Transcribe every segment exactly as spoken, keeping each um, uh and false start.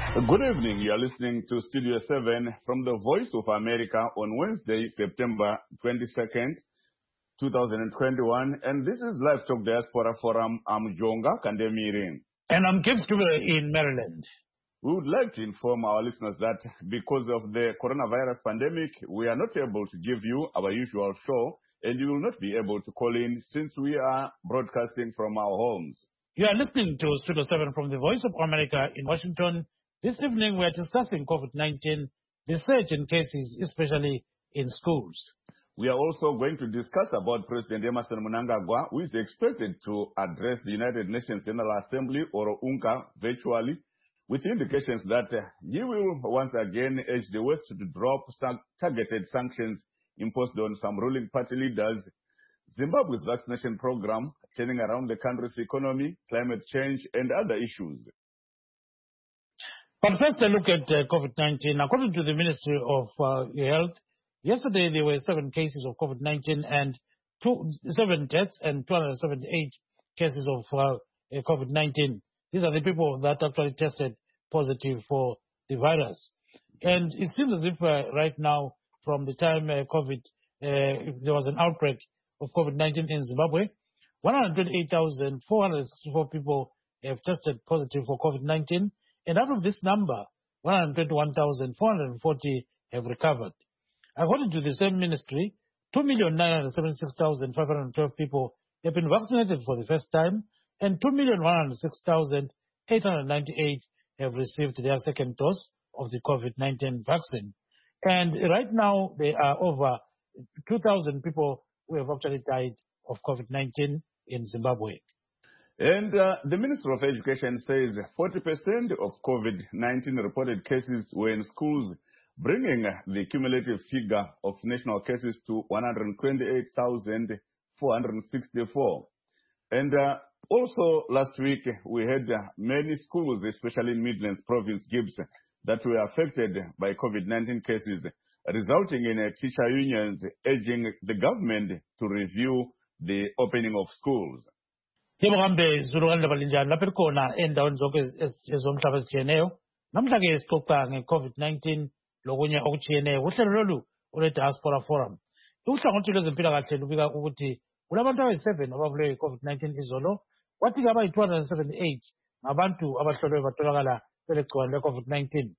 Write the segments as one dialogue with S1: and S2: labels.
S1: Good evening. You are listening to Studio seven from the Voice of America on Wednesday, September twenty-second, two thousand twenty-one. And this is Live Talk Diaspora Forum. I'm Jonga Kandemirin.
S2: And I'm Gibbs in Maryland.
S1: We would like to inform our listeners that because of the coronavirus pandemic, we are not able to give you our usual show, and you will not be able to call in since we are broadcasting from our homes.
S2: You are listening to Studio seven from the Voice of America in Washington. This evening we are discussing COVID nineteen, the surge in cases, especially in schools.
S1: We are also going to discuss about President Emmerson Mnangagwa, who is expected to address the United Nations General Assembly, or UNCA, virtually, with indications that uh, he will once again urge the West to drop some targeted sanctions imposed on some ruling party leaders, Zimbabwe's vaccination program, turning around the country's economy, climate change, and other issues.
S2: But first, a look at uh, COVID nineteen. According to the Ministry of uh, Health, yesterday there were seven cases of COVID nineteen and two, seven deaths and two hundred seventy-eight cases of uh, COVID nineteen. These are the people that actually tested positive for the virus. And it seems as if uh, right now, from the time uh, COVID, uh, there was an outbreak of COVID nineteen in Zimbabwe, one hundred twenty-eight thousand four hundred sixty-four people have tested positive for COVID nineteen. And out of this number, one hundred twenty-one thousand four hundred forty have recovered. According to the same ministry, two million nine hundred seventy-six thousand five hundred twelve people have been vaccinated for the first time, and two million one hundred six thousand eight hundred ninety-eight have received their second dose of the COVID nineteen vaccine. And right now, there are over two thousand people who have actually died of COVID nineteen in Zimbabwe.
S1: And uh, the Minister of Education says forty percent of COVID nineteen reported cases were in schools, bringing the cumulative figure of national cases to one hundred twenty-eight thousand four hundred sixty-four. And uh, also last week, we had uh, many schools, especially in Midlands Province, Gibbs, that were affected by COVID nineteen cases, resulting in uh, teacher unions urging the government to review the opening of schools.
S2: Yebo kambe zulukalanda balinjani lapha khona endaweni zonke ezomhlaba ezitshiyeneyo namhla ke sixoxa nge-COVID nineteen lokunye okutshiyeneyo uhlelo lolu ole-Diaspora Forum. Uhlangothi lwezempilakahle lubika ukuthi kulabantu abayi-seven ababulewe yi-COVID nineteen izolo, kwathi ke abayi-two hundred seventy-eight ngabantu abahlolwe batholakala belegciwane le-COVID nineteen.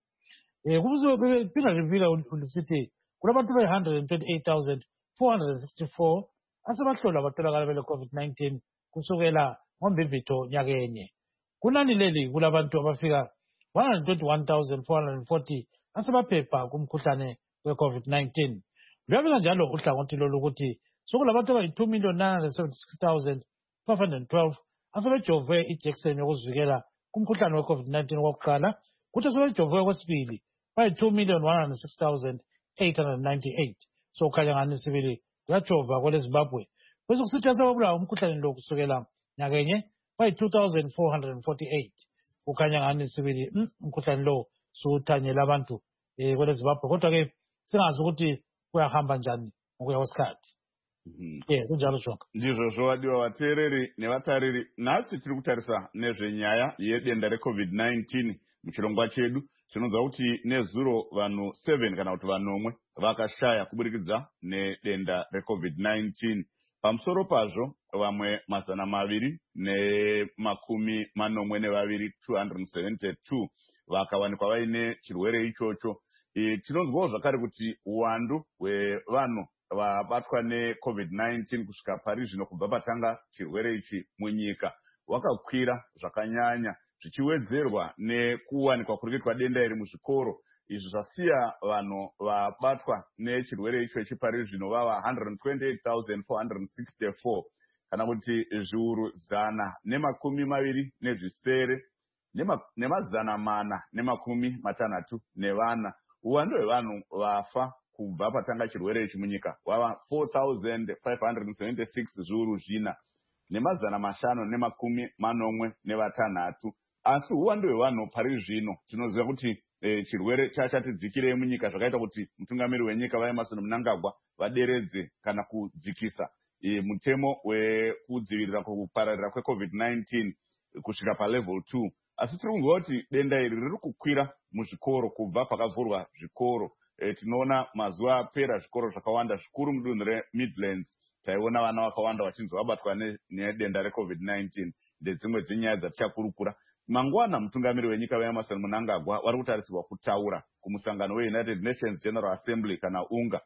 S2: Um kuphinda libika lisithi kulabantu abayi-one hundred twenty-eight thousand four hundred sixty-four asebahlolwa batholakala bele-COVID nineteen kusukela ngoMbimbithi nyakenye. Kunani leli kulabantu abafika one hundred twenty-one thousand four hundred forty asebaphepha kumkhuhlane we-COVID nineteen. Luyabika njalo uhlangothi lolu ukuthi sokulabantu abayi-two million nine hundred seventy-six thousand five hundred twelve asebejove ijekiseni yokuzivikela kumkhuhlane we-COVID nineteen okokuqala, kuthi asebejove okwesibili bayi-two million one hundred six thousand eight hundred ninety-eight. So kukhanya ngani sibili kuyajova kwele Zimbabwe. Bese kusithi asebabulawa umkhuhlane lo kusukela nyakenye bayi-two thousand four hundred forty-eight. Kukhanya ngani sibili umkhuhlane lo suthanyela abantu eh kwele Zimbabwe, kodwa ke singazi ukuthi kuyahamba njani ngokuya kwesikhathi. Eh kunjalo jonka.
S1: Ndizvo zvowadiwa vateereri nevatariri. Nhasi tiri kutarisa nezvenyaya yedenda re-COVID nineteen muchirongwa chedu. Tinonzwa kuti nezuro vanhu seven kana kuti vanomwe vakashaya kuburikidza nedenda re-COVID nineteen. Pamusoro pazvo, vamwe mazana maviri nemakumi manomwe nevaviri, two hundred seventy-two, vakawanikwa vaine chirwere ichocho. E, tinonzwawo zvakare kuti uwandu hwevanhu vabatwa ne-COVID nineteen kusvika pari zvino kubva patanga chirwere ichi munyika wakakwira zvakanyanya, zvichiwedzerwa nekuwanikwa kuri kuitwa denda iri muzvikoro. Izvi zvasiya vanhu vabatwa nechirwere icho chipari zvino vava one hundred twenty-eight thousand four hundred sixty-four, kana kuti zviuru zana nemakumi maviri nezvisere nemazana mana nemakumi matanhatu nevana. Uwandu hwevanhu vafa kubva patanga chirwere ichi munyika wava four thousand five hundred seventy-six zviuru zvina nemazana mashanu nemakumi manomwe nevatanhatu. Asi uwandu hwevanhu pari zvino tinoziva kuti E, chirwere chachatidzikirei munyika zvakaita kuti mutungamiri wenyika vaEmmerson Mnangagwa vaderedze kana kudzikisa e, mutemo wekudzivirira kupararira kweCovid nineteen kusvika palevel two. Asi tiri kunzwa kuti denda iri riri kukwira muzvikoro kubva pakavhurwa zvikoro. E, tinoona mazuva apera zvikoro zvakawanda zvikuru mudunhu reMidlands taiona vana vakawanda vachinzi vabatwa nedenda recovid nineteen ndedzimwe dzenyaya dzatichakurukura. Mangwana mutungamiri wenyika weEmmerson Mnangagwa vari kutarisirwa kutaura kumusangano weUnited Nations General Assembly kana unga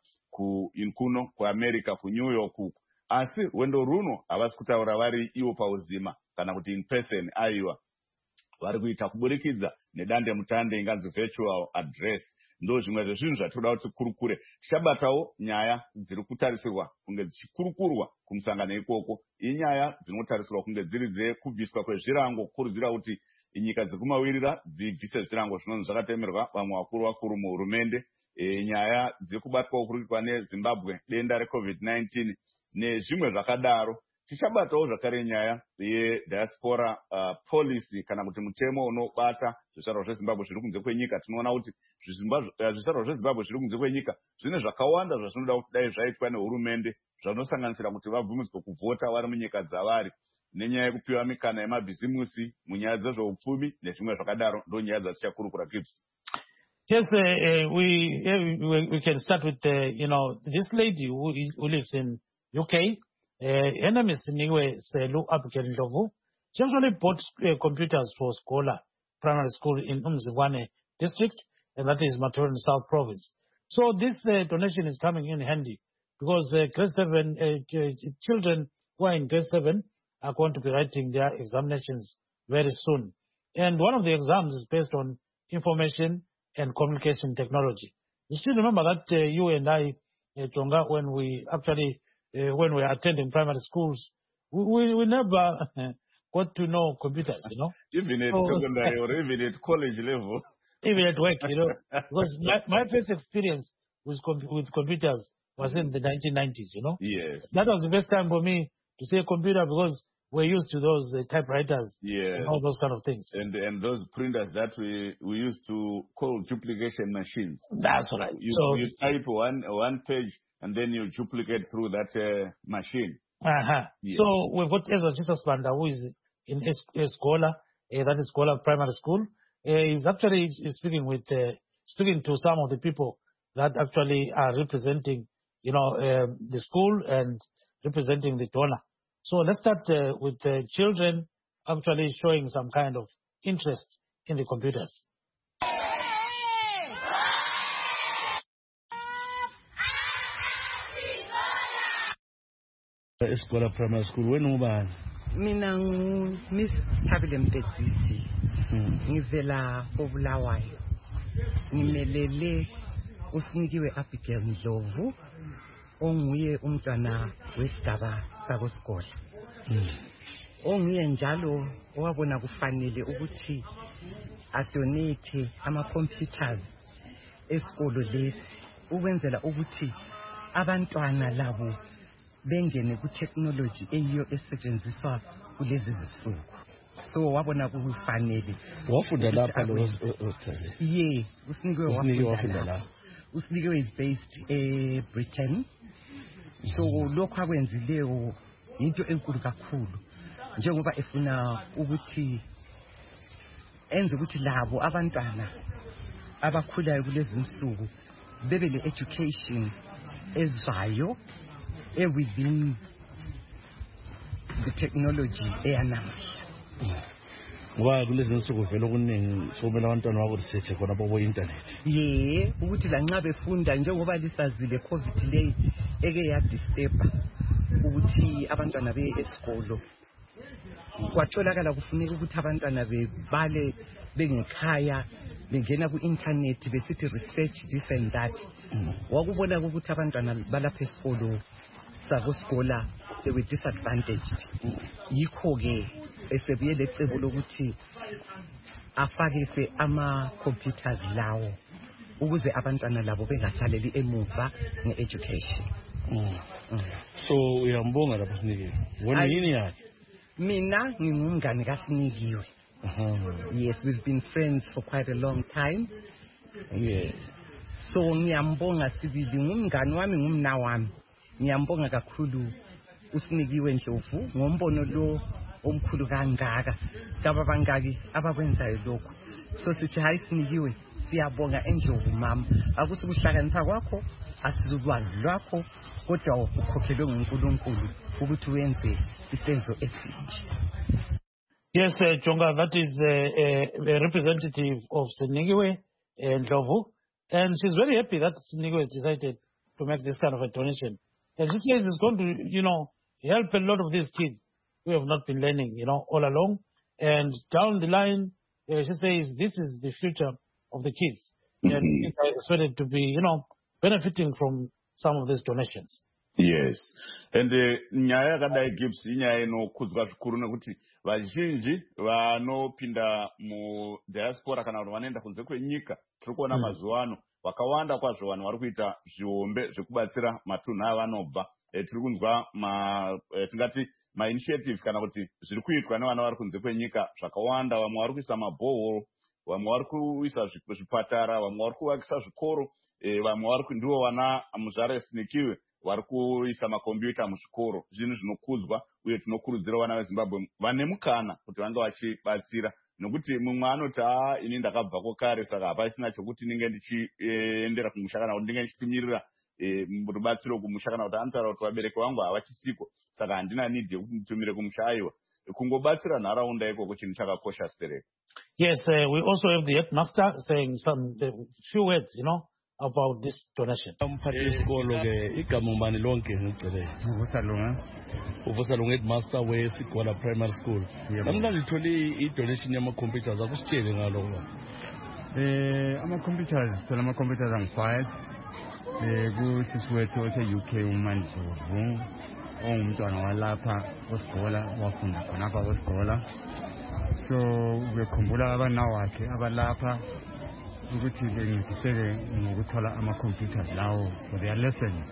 S1: kuno kuAmerica kuNew York uku. Asi rwendo runo havasi kutaura vari ivo pauzima kana kuti in person aiwa. Vari kuita kuburikidza nedande mutande inganzi virtual address. Ndo zvimwe zvezvinhu zvatoda kuti kurukure. Tichabatawo nyaya dziri kutarisirwa kunge dzichikurukurwa kumusangano ikoko. Inyaya dzinotarisirwa kunge dziri dzekubviswa kwezvirango kukurudzira kuti nyika dzekumawirira dzibvise zvirango zvinonzi zvakatemerwa vamwe vakuru vakuru muhurumende. E, nyaya dzekubatwa kurikwa neZimbabwe denda recovid nineteen nezvimwe zvakadaro. Tichabatawo zvakare nyaya yediaspora uh, policy kana kuti mutemo unobata zvizvarwa zveZimbabwe zviri kunze kwenyika. Tinoona kuti zvizvarwa zveZimbabwe zviri kunze kwenyika zvine zvakawanda zvazvinoda kuti dai zvaitwa nehurumende zvanosanganisira kuti vabvumidzwe kuvhota vari munyika dzavari, nenyaya yekupiwa mikana yemabhizimusi munyaya dzezveupfumi nezvimwe zvakadaro. Ndo nyaya dzatichakurukura Gibbs.
S2: Yes, uh, uh, we, uh, we we can start with uh, you know this lady who, who lives in U K. Uh, her name is Niwe Selu Abigail Ndlovu. She actually bought uh, computers for Scola Primary School in Umzingwane district, and that is Mathoran South Province. So this uh, donation is coming in handy because uh, grade seven uh, children who are in grade seven are going to be writing their examinations very soon. And one of the exams is based on information and communication technology. You still remember that uh, you and I, uh, Tonga, when we actually Uh, when we were attending primary schools, we, we, we never uh, got to know computers, you know.
S1: Even at so, secondary or even at college level.
S2: Even at work, you know. Because my, my first experience with, com with computers was in the nineteen nineties, you know.
S1: Yes.
S2: That was the best time for me to say computer because we're used to those uh, typewriters
S1: yes.
S2: and all those kind of things.
S1: And and those printers that we, we used to call duplication machines.
S2: That's right.
S1: You,
S2: so,
S1: you type one, one page and then you duplicate through that uh, machine.
S2: Uh-huh. Yeah. So we've got Ezra Jesus Banda, who is in Escola, uh, that is Escola Primary School. Uh, he's actually speaking with, uh, speaking to some of the people that actually are representing, you know, uh, the school and representing the donor. So let's start uh, with the children actually showing some kind of interest in the computers.
S3: Escola Primary School, when ubani?
S4: Mina ngu Miss Thabile Mtetsisi. Ngivela koBulawayo. Ngimelele uSinikiwe Abigail Ndlovu onguye umntwana wesigaba sakoSikola. Onguye njalo owabona kufanele ukuthi adonate ama computers esikolo lesi ukwenzela ukuthi abantwana labo bengene ku technology eyiyo esetshenziswa kulezi zisuku. So wabona kufanele
S3: wafunda lapha lo
S4: ye uSinikiwe wafunda lapha. uSinikiwe is based e Britain. So lokho akwenzileyo into enkulu kakhulu njengoba efuna ukuthi enze ukuthi labo abantwana abakhulayo kulezi insuku bebe le education ezwayo e within the technology eyanamuhla.
S3: Ngoba kulezi insuku vele okuningi somela abantwana babo research khona bobo internet.
S4: Ye ukuthi la nxa befunda njengoba lisazile covid le eke ya disturb ukuthi abantwana be esikolo kwatholakala kufuneka ukuthi abantwana bebale bengekhaya bengena ku internet besithi research this and that. Wakubona ukuthi abantwana balapha esikolo sakoSikola they were disadvantaged. Yikho ke esebuye lecebo lokuthi afakise ama computers lawo ukuze abantwana labo bengasaleli emuva ngeeducation.
S3: Mm. Mm. So uyambonga lapho Sinikiwe. Wena yini yakhe?
S4: Mina ngingumngane kaSinikiwe.
S3: Uh-huh.
S4: Yes, we've been friends for quite a long time.
S3: Yeah.
S4: So ngiyambonga sibili ngumngane wami ngumna wami. Ngiyambonga kakhulu uSinikiwe Ndlovu ngombono lo omkhulu kangaka. Kaba bangaki abakwenzayo lokho. So sithi hayi Sinikiwe siyabonga endlovu mama akusukuhlakanipha kwakho asizulwazi lwakho kodwa ukhokhelwe nguNkulunkulu ukuthi wenze isenzo esinje.
S2: Yes, uh, Jonga, that is uh, a, a representative of Sinigiwe and Ndlovu, and she's very happy that Sinigiwe has decided to make this kind of a donation. And she says it's going to, you know, help a lot of these kids who have not been learning, you know, all along. And down the line, uh, she says this is the future of the kids. Mm-hmm. And it's expected to be, you know, benefiting from some of these donations.
S1: Yes. And nyaya yakadai Gibbs inyaya inokudzwa zvikuru nekuti vazhinji vanopinda mu diaspora kana kuti vanoenda kunze kwenyika tiri kuona mazuva ano vakawanda kwazvo vanhu vari kuita zviombe zvekubatsira matunhu avanobva. E, tiri kunzwa ma e, tingati ma initiative kana kuti zviri kuitwa nevana vari kunze kwenyika zvakawanda. Vamwe vari kuisa mabohol, vamwe vari kuisa zvipatara, vamwe vari kuvakisa zvikoro, e, vamwe vari ndivo vana muzvare Sinikiwe vari kuisa makombiyuta muzvikoro. Zvinhu zvinokudzwa uye tinokurudzira vana veZimbabwe vane mukana kuti vange vachibatsira, nokuti mumwe anoti a ini ndakabvako kare saka hapasina chokuti ndinge ndichiendera kumusha kana kuti ndinge ndichimirira rubatsiro kumusha kana kuti anotaura kuti vabereki vangu havachisiko saka handina need yekuti nditumire kumusha. Aiwa, kungobatsira nharaunda ikoko chinhu chakakosha sipereka.
S2: Yes, uh, we also have the headmaster saying some uh, few words, you know, about this donation.
S3: Umphathi wesikolo ke igama umbani lonke ngicela.
S5: Uvusalunga.
S3: Uvusalunga headmaster weSigola Primary School. Namhlanje ngithole i-donation yama-computers akusitshele ngalokho.
S5: Eh ama-computers sithola ama-computers angu-five eh kusisiwethu ose-U K uMandlovu ongumntwana walapha kweSigola wafunda khonapha kweSigola. So bekhumbula abana wakhe abalapha ukuthi bencediseke ngokuthola ama-computers lawo for their lessons.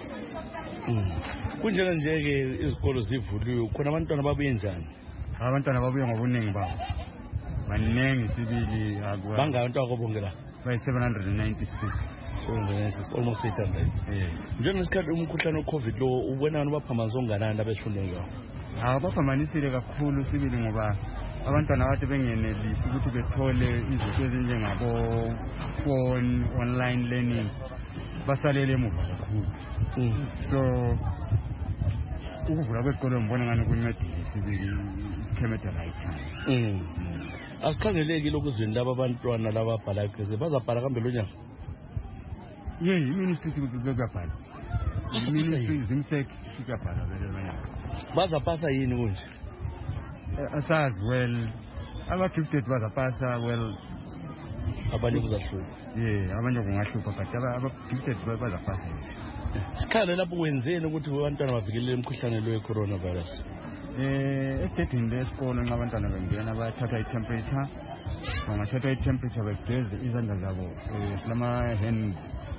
S3: Kunjena nje-ke izikolo zivuliwe khona abantwana babuye njani?
S5: Abantwana babuye ngobuningi babo baningi sibili.
S3: Bangaki abantwana kobonke la?
S5: Bayi-seven hundred ninety-six.
S3: seven hundred ninety-six, almost eight hundred.
S5: Yes.
S3: Njengesikhathi umkhuhlane we-COVID lo ubona abantu baphambanisa okunganani abesifundweni kwawo?
S5: Hawu baphambanisile kakhulu sibili ngoba abantwana kade bengenelisi ukuthi bethole izinto ezinjengabo-phone, online learning, basalele emuva kakhulu. So ukuvula kwezikolo ngibona ngani kuncedile sibili, came at the right time.
S3: Asikhangeleki lokuzweni laba abantwana laba abhalayo pheze bazabhala kambe lo nyaka?
S5: Ye iministry kuyabhala. Iministry zimsek kuyabhala vele lo nyaka.
S3: Bazapasa yini kunje?
S5: Asazi well aba-gifted bazapasa well
S3: abanye kuzahlupha.
S5: Ye abanye kungahlupha but aba-gifted bazapasa.
S3: Sikhale lapho kwenzeni ukuthi abantwana bavikelele umkhuhlane lo we-coronavirus?
S5: Eh egedini lesikolo nxa abantwana bengena bayathatha i-temperature, bangathatha i-temperature begeze izandla zabo silama-hand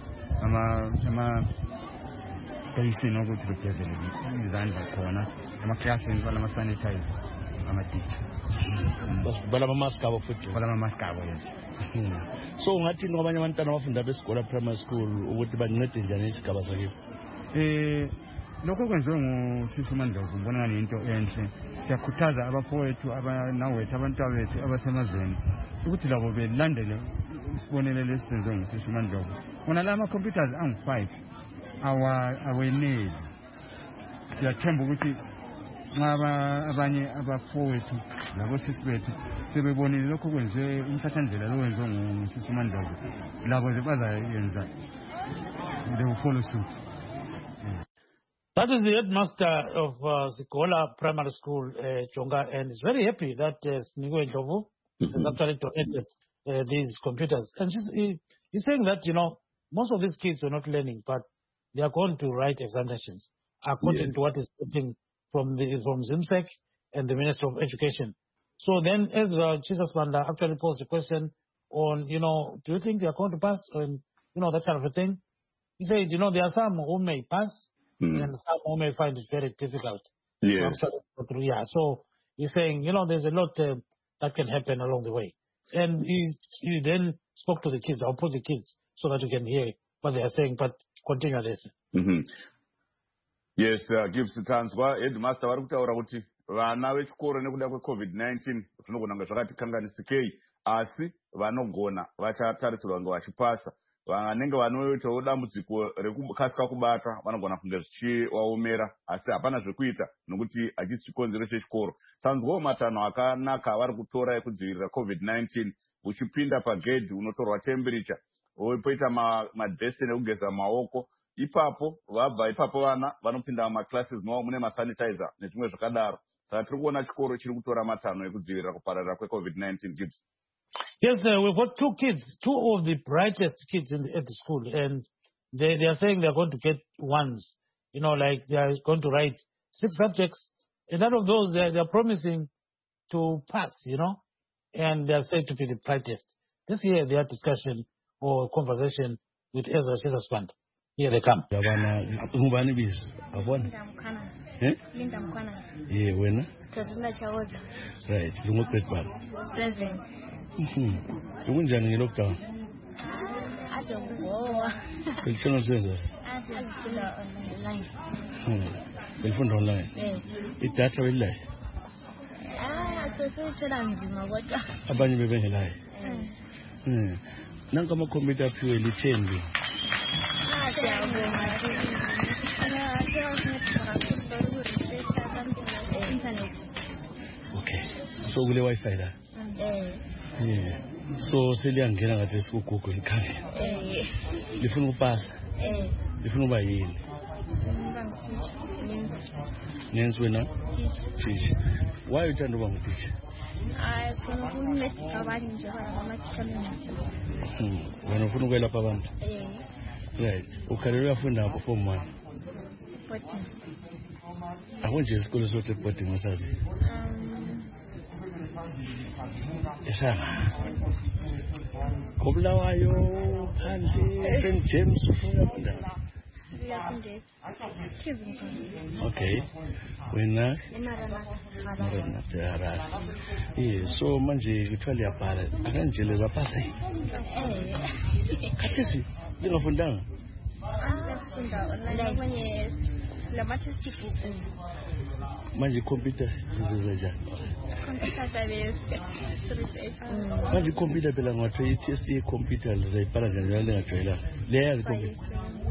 S5: ama-basin ukuthi begezele izandla khona emaklasini balama-sanitizer ama-teacher.
S3: Balama-mask abo futhi?
S5: Balama-mask abo, yes.
S3: So ungathini kwabanye abantwana abafunda beSigola Primary School ukuthi bancede njani isigaba sakibo?
S5: Eh lokho kwenziwe ngusisi uMandlovu ngibona ngani into enhle. Siyakhuthaza abafowethu abanawethu abantwabethu abasemazweni ukuthi labo belandele isibonelelo esisenziwe ngusisi uMandlovu. Bona la ama-computers angu-five aweneli. Siyathemba ukuthi nxa abanye abafowethu labosisi bethu sebebonile lokho kwenziwe umthathandlela lo wenziwe ngusisi uMandlovu, labo bazayenza, they will follow suit.
S2: That is the headmaster of uh, Sigola Primary School, uh, Jonga, and is very happy that uh, Sinigiwe Ndlovu has actually donated uh, these computers. And she's, he, he's saying that, you know, most of these kids were not learning, but they are going to write examinations according yes. to what is putting from the from ZIMSEC and the Minister of Education. So then, as uh, Jesus Banda actually posed a question on, you know, do you think they are going to pass, and you know, that kind of a thing? He said, you know, there are some who may pass, mm. and some who may find it very difficult.
S1: Yes.
S2: Yeah. So he's saying, you know, there's a lot uh, that can happen along the way. And he, he then spoke to the kids. I'll put the kids so that you can hear what they are saying, but continue this.
S1: Mm-hmm. Yes, uh, Gibbs Tanzwa, headmaster vari kutaura kuti vana vechikoro nekuda kwecovid nineteen tinogona kunge zvakatikanganisikei, asi vanogona vachatarisirwa kunge vachipasa. Vanenge vanoitawo dambudziko rekukasika kubata vanogona kunge zvichivaomera, asi hapana zvekuita nokuti hachisi chikonzero chechikoro. Tanzwawo matanho akanaka avari kutora ekudzivirira covid nineteen. Uchipinda pagedhi unotorwa temperature, poita madhesini ekugeza maoko. Ipapo vabva ipapo vana vanopinda muclasses mavo mune masanitizer nezvimwe zvakadaro. Saka tiri kuona chikoro chiri kutora matanho ekudzivirira kupararira kwecovid nineteen. Gibbs.
S2: Yes, uh, we've got two kids, two of the brightest kids in the, at the school, and they, they are saying they're going to get ones. You know, like they are going to write six subjects, and out of those, they're, they're promising to pass, you know, and they're said to be the brightest. This year, they had discussion or conversation with Ezra Shesaswand. Here they come.
S3: Ngubani bizo? Abona?
S6: Linda Mkwana.
S3: Eh?
S6: Linda Mkwana.
S3: Yeah, wena?
S6: Tazula Chawoza.
S3: Right. Lungu grade one.
S6: Seven.
S3: Mhm. Ukunjani nge-lockdown?
S6: Ade ukuwowa.
S3: Belifunda usenza?
S6: Ade ukufunda online.
S3: Hmm. Belifunda online?
S6: Eh.
S3: Idatha belilayo?
S6: Ah, sesithola nzima kodwa.
S3: Abanye bebengelayo?
S6: Eh.
S3: Hmm. Nanka amakhompyutha aphiwe lithengi.
S6: Ah, siyabonga. Ana asiyakunceda kakhulu research something like internet.
S3: Okay. So kule Wi-Fi la?
S6: Eh.
S3: Yeah. So seliyangena ngathi sikuGoogle likhangela.
S6: Eh.
S3: Lifuna ukupasa?
S6: Eh.
S3: Lifuna uba yini? Nenzi wena? Teacher. Why uthanda uba ngutitsha?
S6: Ah, khona ukuncedisa abanye nje abamathisha bencedisa.
S3: Hmm. Wena ufuna ukwelapha abantu?
S6: Eh.
S3: Right. Ukhalelwe uyafunda form one?
S6: Boarding.
S3: Akunje isikolo sokuthi boarding usazi?
S6: Um.
S3: Esanga. Kobulawayo phandle Saint James ufunda? Okay. Wena? Maranatha. Yeah, so manje kuthiwa liyabhala akanjele zapasa yini?
S6: Eh.
S3: Khathesi lingafundanga?
S6: Ngafunda online kwenye lamatest book.
S3: Manje ikhompyutha izenza njani?
S6: Computer science research.
S3: Manje ikhompyutha phela ngathiwa i-test ye-computer lizayibhala njani lingajwayelanga? Leyazi ikhompyutha?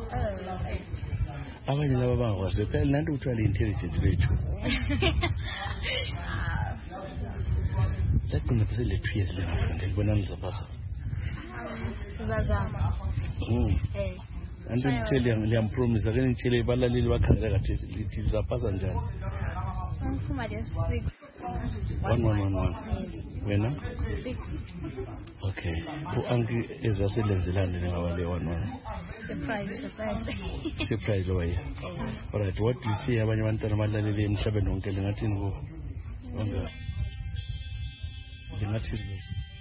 S3: Abanye laba bangakwazi phela nanti kuthiwa le-intelligent bethu. Laqina phela le-two years lingafunda libona nizapasa.
S6: Sizazama.
S3: Mm.
S6: Eh.
S3: Anti ngitshele liyampromise ake ngitshele balaleli bakhangela kathi lithi lizapasa njani?
S6: Ngifuma le six.
S3: one one one one. Wena?
S6: Six.
S3: Okay. U-anki ezaselenzelane ngawale one one.
S6: Surprise, surprise.
S3: Surprise lo waye. Alright, what do you see abanye abantwana abalaleli emhlabeni wonke lingathini ku? Wonke. Lingathini?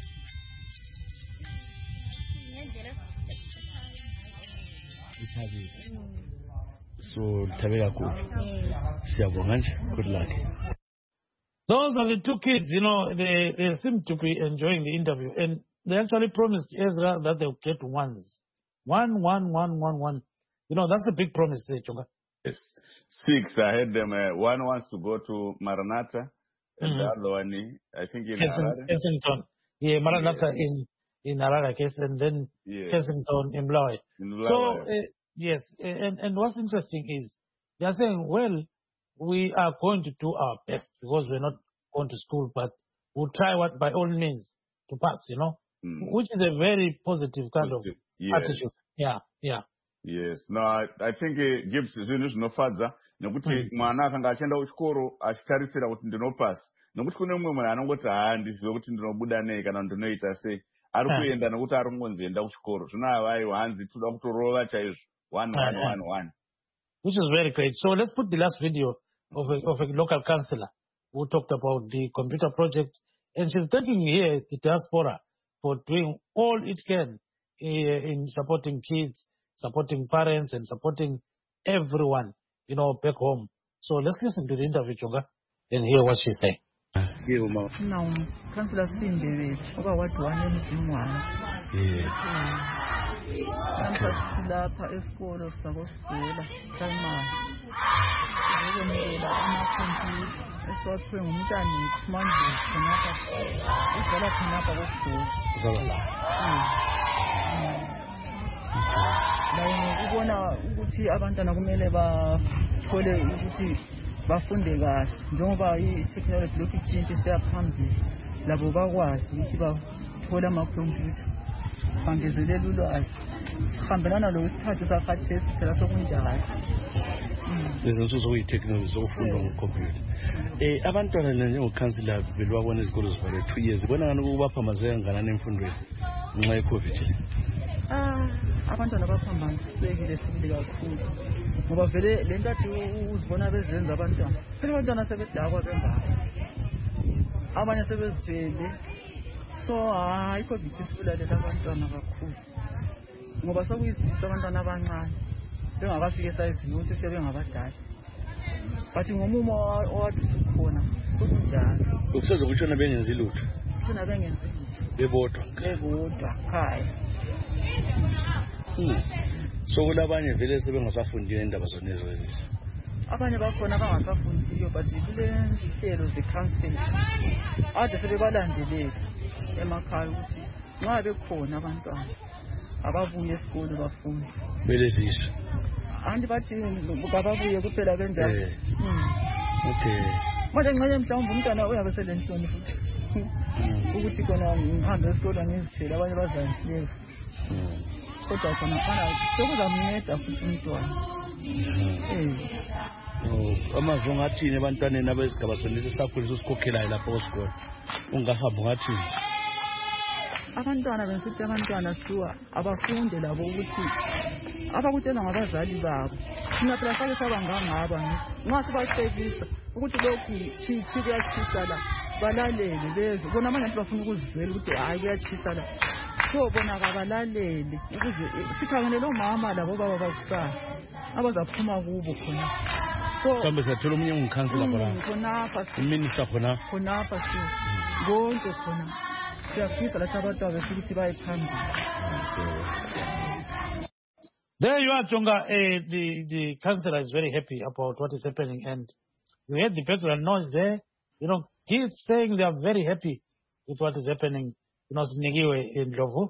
S3: So tabeka kakhulu. Siyabonga nje. Good luck.
S2: Those are the two kids, you know, they, they seem to be enjoying the interview. And they actually promised Ezra that they'll get ones. One, one, one, one, one. You know, that's a big promise, eh, Chonga.
S1: Yes. Six. I heard them. Uh, one wants to go to Maranatha. And mm-hmm. the other one, I think in Harare.
S2: Kensington. Yeah, Maranatha yeah. in, in Harare case. And then yeah. Kensington in Blawe.
S1: In Blawe.
S2: So, uh, yes. And, and what's interesting is they are saying, well, we are going to do our best because we're not going to school, but we'll try what by all means to pass, you know, mm. which is a very positive kind positive. of yes. attitude. Yeah, yeah.
S1: Yes. No, I, I think uh, Gibbs zvinhu zvinofadza nekuti mwana akanga achienda kuchikoro achitarisira kuti ndinopasa nekuti kune mumwe munhu anongoti haa ndizive kuti ndinobuda nei kana ndinoita sei ari kuenda nekuti ari kungonzienda kuchikoro zvino havaiwa hanzi toda kutorova chaizvo one one one one.
S2: Which is very great. So let's put the last video of a, of a local councillor who talked about the computer project. And she's thanking here the diaspora for doing all it can in supporting kids, supporting parents, and supporting everyone, you know, back home. So let's listen to the interview, Chonga, and hear what she's saying.
S7: No, Councillor Sindiri, over what one is in one.
S3: Yes.
S7: Lapha esikolo sakoSigula primary Sizokwemukela amakhompyutha esiwaphiwe ngumntanethu mandlovu khonapha udlala khonapha kokugogo. Laye ngokubona ukuthi abantwana kumele bathole ukuthi bafunde kahle njengoba i-technology lokhu itshintshe siya phambili labo bakwazi ukuthi bathole amakhompyutha bangezelela ulwazi sihambelana losikhathi sakhathesi phela sokunjalo.
S3: Lezi nsuku sokuyi-technology sokufunda ngokhompyutha. Um abantwana njengokhansila belwabona izikolo zivale two years bona ngani ukubaphamazeka kangakanani emfundweni ngenxa ye-COVID?
S7: Ah, abantwana baphambasekile sibili kakhulu ngoba vele le nto ade uzibona bezenza abantwana phela abantwana sebedakwa bembala abanye sebezithele. So hayi i-COVID isibulalela abantwana kakhulu ngoba sokuyizisa abantwana abancane bengakafika esayizini ukuthi sebengabadala but ngomumo owade usukhona sokunjalo
S3: ukusoze kutshona bengenzi lutho
S7: kutshona bengenzi lutho
S3: bebodwa
S7: bebodwa khaya.
S3: So kulabanye vele sebengasafundiyo indaba zonezo lezi.
S7: Abanye bakhona abangasafundiyo but kule nhlelo ze-council ade sebebalandelela emakhaya ukuthi nxa bekhona abantwana ababuye esikole bafunde
S3: belezisho
S7: anti bathi kababuye kuphela benjalo.
S3: Okay
S7: manje ngenye mhlawumbe umntwana uyabe selenhloni futhi ukuthi khona ngihambe esikolweni ngizithele abanye bazanhleka kodwa khona khona sokuzamnceda futhi umntwana.
S3: Eh amazwi ngathini ebantwaneni abesigaba sonesi sakholisa usikhokhelayo lapho esikole ungahamba ngathini?
S7: Abantwana bensithi abantwana siwa abafunde labo ukuthi abakutshelwa ngabazali babo thina phela sake sabangangaba nxa sibahlekisa ukuthi lokhu chichi kuyachisa la balalele bezwe bona manje bafuna ukuzizwela ukuthi hayi kuyachisa la so bona kabalalele ukuze sikhangelele omama labo baba bakusasa abazaphuma kubo khona. So
S3: mhlawumbe sathola omunye ungikhansela khona
S7: khonapha
S3: uminister khona
S7: khonapha so konke khona siyafisa lapha abantwana besithi baye phambili.
S2: There you are, Jonga. Uh, the, the councillor is very happy about what is happening. And you heard the background noise there. You know, he's saying they are very happy with what is happening, you know, Snigiwe in Lovo.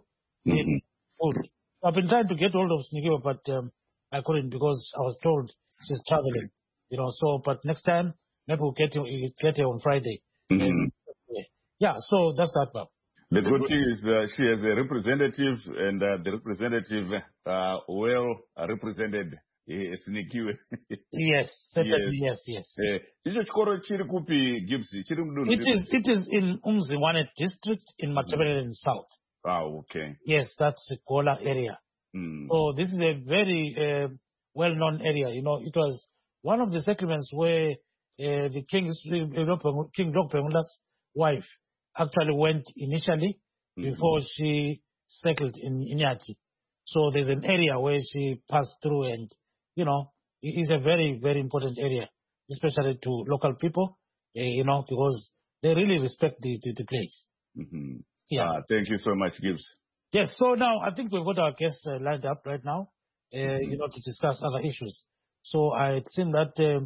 S2: Mm-hmm. I've been trying to get hold of Snigiwe, but um, I couldn't because I was told she's traveling. You know, so, but next time, maybe we'll get you, get her on Friday.
S1: Mm-hmm.
S2: Yeah, so that's that, Bob.
S1: The good thing is uh, she has a representative, and uh, the representative uh, well represented. Snigiwe.
S2: Yes, certainly, yes, yes. yes.
S1: Icho chikoro chiri kupi Gibbs? Chiri mudunhu.
S2: It is, it is in Umziwane district in Matabeleland South.
S1: Ah, okay.
S2: Yes, that's the Gola area.
S1: Mm.
S2: So this is a very uh, well-known area. You know, it was one of the settlements where uh, the King's, uh, King Dokpengula's wife actually went initially mm-hmm. before she settled in Inyati. So there's an area where she passed through, and you know, it is a very, very important area, especially to local people, uh, you know, because they really respect the, the, the place.
S1: Mm-hmm.
S2: Yeah.
S1: Ah, thank you so much, Gibbs.
S2: Yes, so now I think we've got our guests uh, lined up right now, uh, mm-hmm. you know, to discuss other issues. So I think that, um,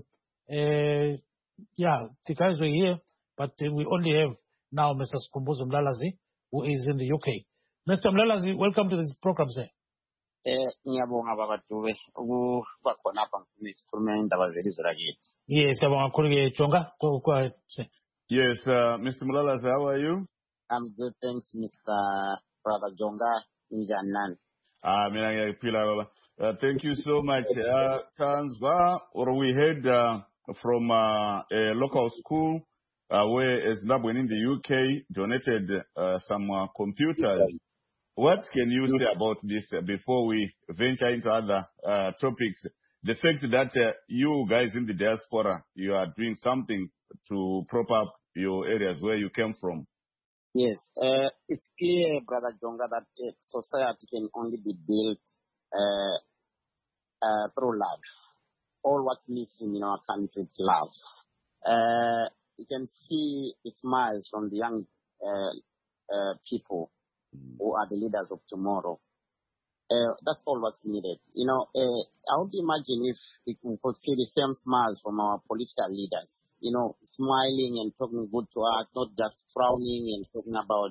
S2: uh, yeah, the guys were here, but uh, we only have now Mister Skhumbuzo Mlalazi, who is in the U K. Mister Mlalazi, welcome to this program, sir.
S8: ngiyabonga baba Dube ukuba khona apha ngisikhuluma indaba zelizwe lakithi.
S2: Yes, siyabonga kakhulu ke Jonga. Go go ahead.
S1: Yes, uh, Mister Mlalazi, how are you?
S8: I'm good, thanks, Mister Brother Jonga. Injani nani?
S1: Ah, mina ngiyaphila baba. Uh, thank you so much. Uh, Kanzwa, or we heard uh, from uh, a local school uh, where Zimbabwe in the U K donated uh, some uh, computers. What can you say about this uh, before we venture into other uh, topics? The fact that uh, you guys in the diaspora, you are doing something to prop up your areas where you came from.
S8: Yes, uh, it's clear, Brother Jonga, that uh, society can only be built uh, uh, through love. All what's missing in our country is love. Uh, you can see the smiles from the young uh, uh, people who are the leaders of tomorrow. Uh, that's all what's needed. You know, uh, I would imagine if, if we could see the same smiles from our political leaders, you know, smiling and talking good to us, not just frowning and talking about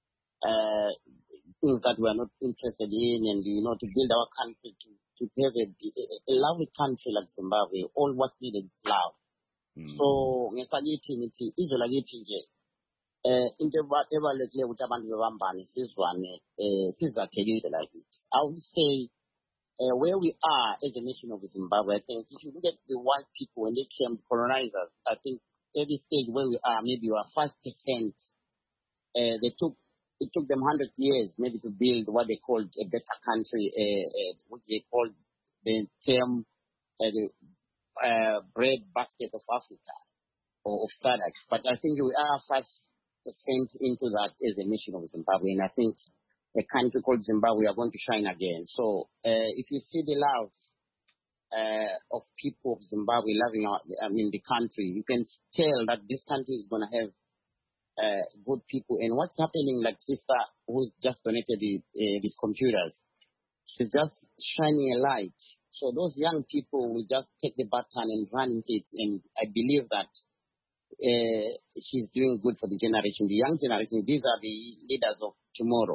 S8: uh, things that we are not interested in, and, you know, to build our country, to, to have a, a, a lovely country like Zimbabwe. All what's needed is love. Mm. So, ngesakithi ngithi izwe lakithi nje eh into ebalekile ukuthi abantu bebambane sizwane eh sizakhekile like it. I would say uh, where we are as a nation of Zimbabwe, I think if you look at the white people when they came, the colonizers, I think at this stage where we are, maybe we are five percent. Uh, they took it took them one hundred years maybe to build what they called a better country, uh, uh, which they called the term uh, the uh, bread basket of Africa or of S A D C. But I think we are five percent into that as a nation of Zimbabwe, and I think a country called Zimbabwe are going to shine again. So uh, if you see the love uh, of people of Zimbabwe loving our, I mean the country, you can tell that this country is going to have uh, good people. And what's happening, like sister who's just donated the, uh, the computers, she's just shining a light. So those young people will just take the baton and run with it, and I believe that Uh, she's doing good for the generation, the young generation. These are the leaders of tomorrow.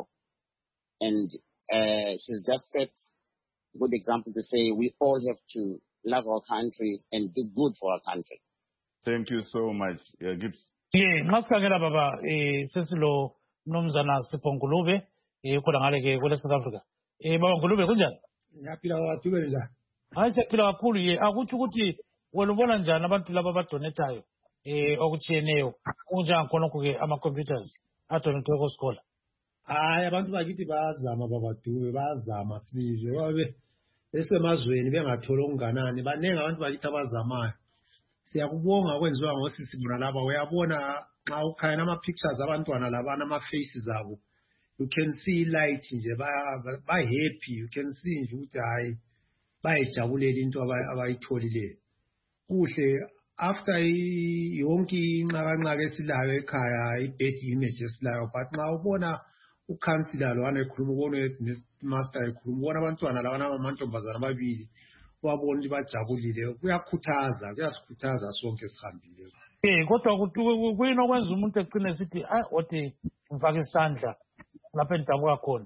S8: And uh, she's just set a good example to say we all have to love our country and do good for our country.
S1: Thank you so much, uh, Gibbs.
S2: Yeah, masikangela baba eh sesilo mnumzana Sipho Ngulube eh kodwa ngale ke kule South Africa. Eh baba Ngulube kunjani?
S9: Ngiyaphila wathube njani?
S2: Hayi siyaphila kakhulu ye akuthi ukuthi wena ubona njani abantu laba abadonetayo eh okutshiyeneyo kunjani khona ke ama computers adonetwe ko school?
S9: Hayi abantu bakithi bayazama babadube bayazama sibizwe babe esemazweni bengathola okunganani banenge abantu bakithi abazamayo. Siyakubonga kwenziwa ngosisi bona laba uyabona xa ukhaya ama pictures abantwana labana ama faces abo, you can see light nje ba ba happy, you can see nje ukuthi hayi bayijabulela into abayitholileyo. Kuhle after yonke inqakanqaka esilayo ekhaya i-bad image esilayo, but nxa ubona ukhansila lwana ekhuluma ubone master ekhuluma ubona abantwana labana amantombazana amabili wabona ukuthi bajabulile, kuyakhuthaza kuyasikhuthaza sonke esihambile.
S2: Eh kodwa kuyini okwenza umuntu eqine sithi ah othi mfaka isandla lapha endabuka khona?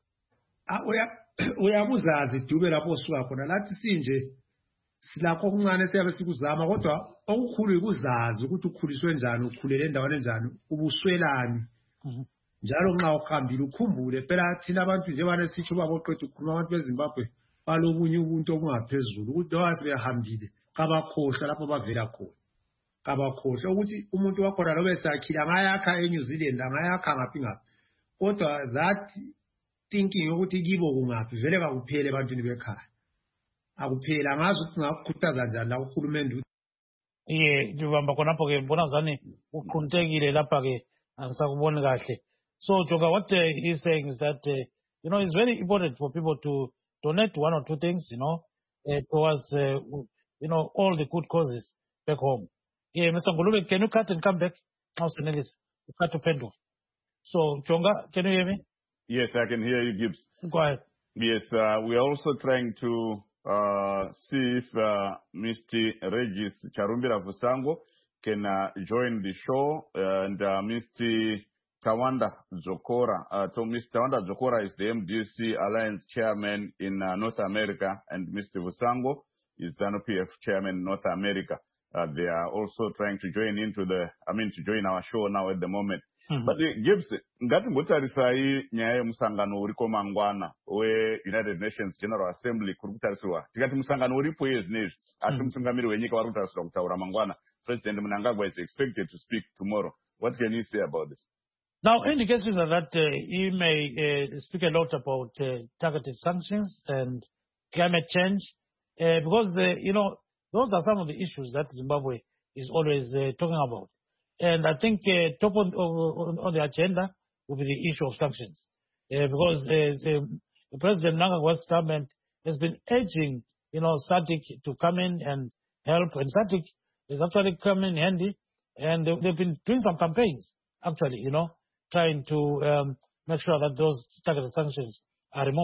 S9: Ah uya uyabuzazi Dube lapho suka khona lathi sinje silakho okuncane siyabe sikuzama, kodwa okukhulu ikuzazi ukuthi ukhuliswe njani, ukhulele endaweni enjani, ubuswelani. Njalo nxa ukhambile ukhumbule phela thina abantu nje bane sitsho baboqethu ukukhuluma abantu beZimbabwe balobunye ubuntu obungaphezulu ukuthi noma sebehambile kabakhohlwa lapho bavela khona, kabakhohlwa ukuthi umuntu wakhona lobe sakhila ngayakha eNew Zealand angayakha ngaphi ngaphi, kodwa that thinking ukuthi kibo kungaphi vele kakuphele ebantwini bekhaya, akuphela. Ngazi ukuthi singakukhuthaza njani la uhulumende.
S2: Iye ngibamba khonapho ke mbona zani uqhuntekile lapha ke angisakuboni kahle. So Jonga, what uh, he's saying is that uh, you know it's very important for people to donate one or two things, you know, uh, towards uh, you know all the good causes back home. Yeah, Mister Ngulube, can you cut and come back? Now, Senelis, you cut to Pendo. So Jonga, can you hear me?
S1: Yes, I can hear you, Gibbs.
S2: Go ahead.
S1: Yes, uh, we are also trying to uh, see if uh, Mister Regis Charumbira Vusango can uh, join the show, uh, and uh, Mister Tawanda Zokora. Uh, so Mister Tawanda Zokora is the M D C Alliance Chairman in uh, North America, and Mister Vusango is ZANU P F Chairman in North America. Uh, they are also trying to join into the, I mean, to join our show now at the moment. Mm-hmm. But uh, Gibbs, ngati ngotarisa hii nyaye musangano uriko mangwana we United Nations General Assembly kuri kutariswa. Tikati musangano uripo yezi nezi. Ati msungamiri wenyika wari kutariswa kutaura mangwana. President Mnangagwa is expected to speak tomorrow. What can you say about this?
S2: Now, indications are that uh, he may uh, speak a lot about uh, targeted sanctions and climate change, uh, because, the, you know, those are some of the issues that Zimbabwe is always uh, talking about. And I think uh, top on, on, on the agenda will be the issue of sanctions, uh, because uh, the, the President Mnangagwa's government has been urging, you know, S A D C to come in and help, and S A D C is actually coming handy, and they, they've been doing some campaigns, actually, you know, trying to um, make sure that those targeted sanctions are removed.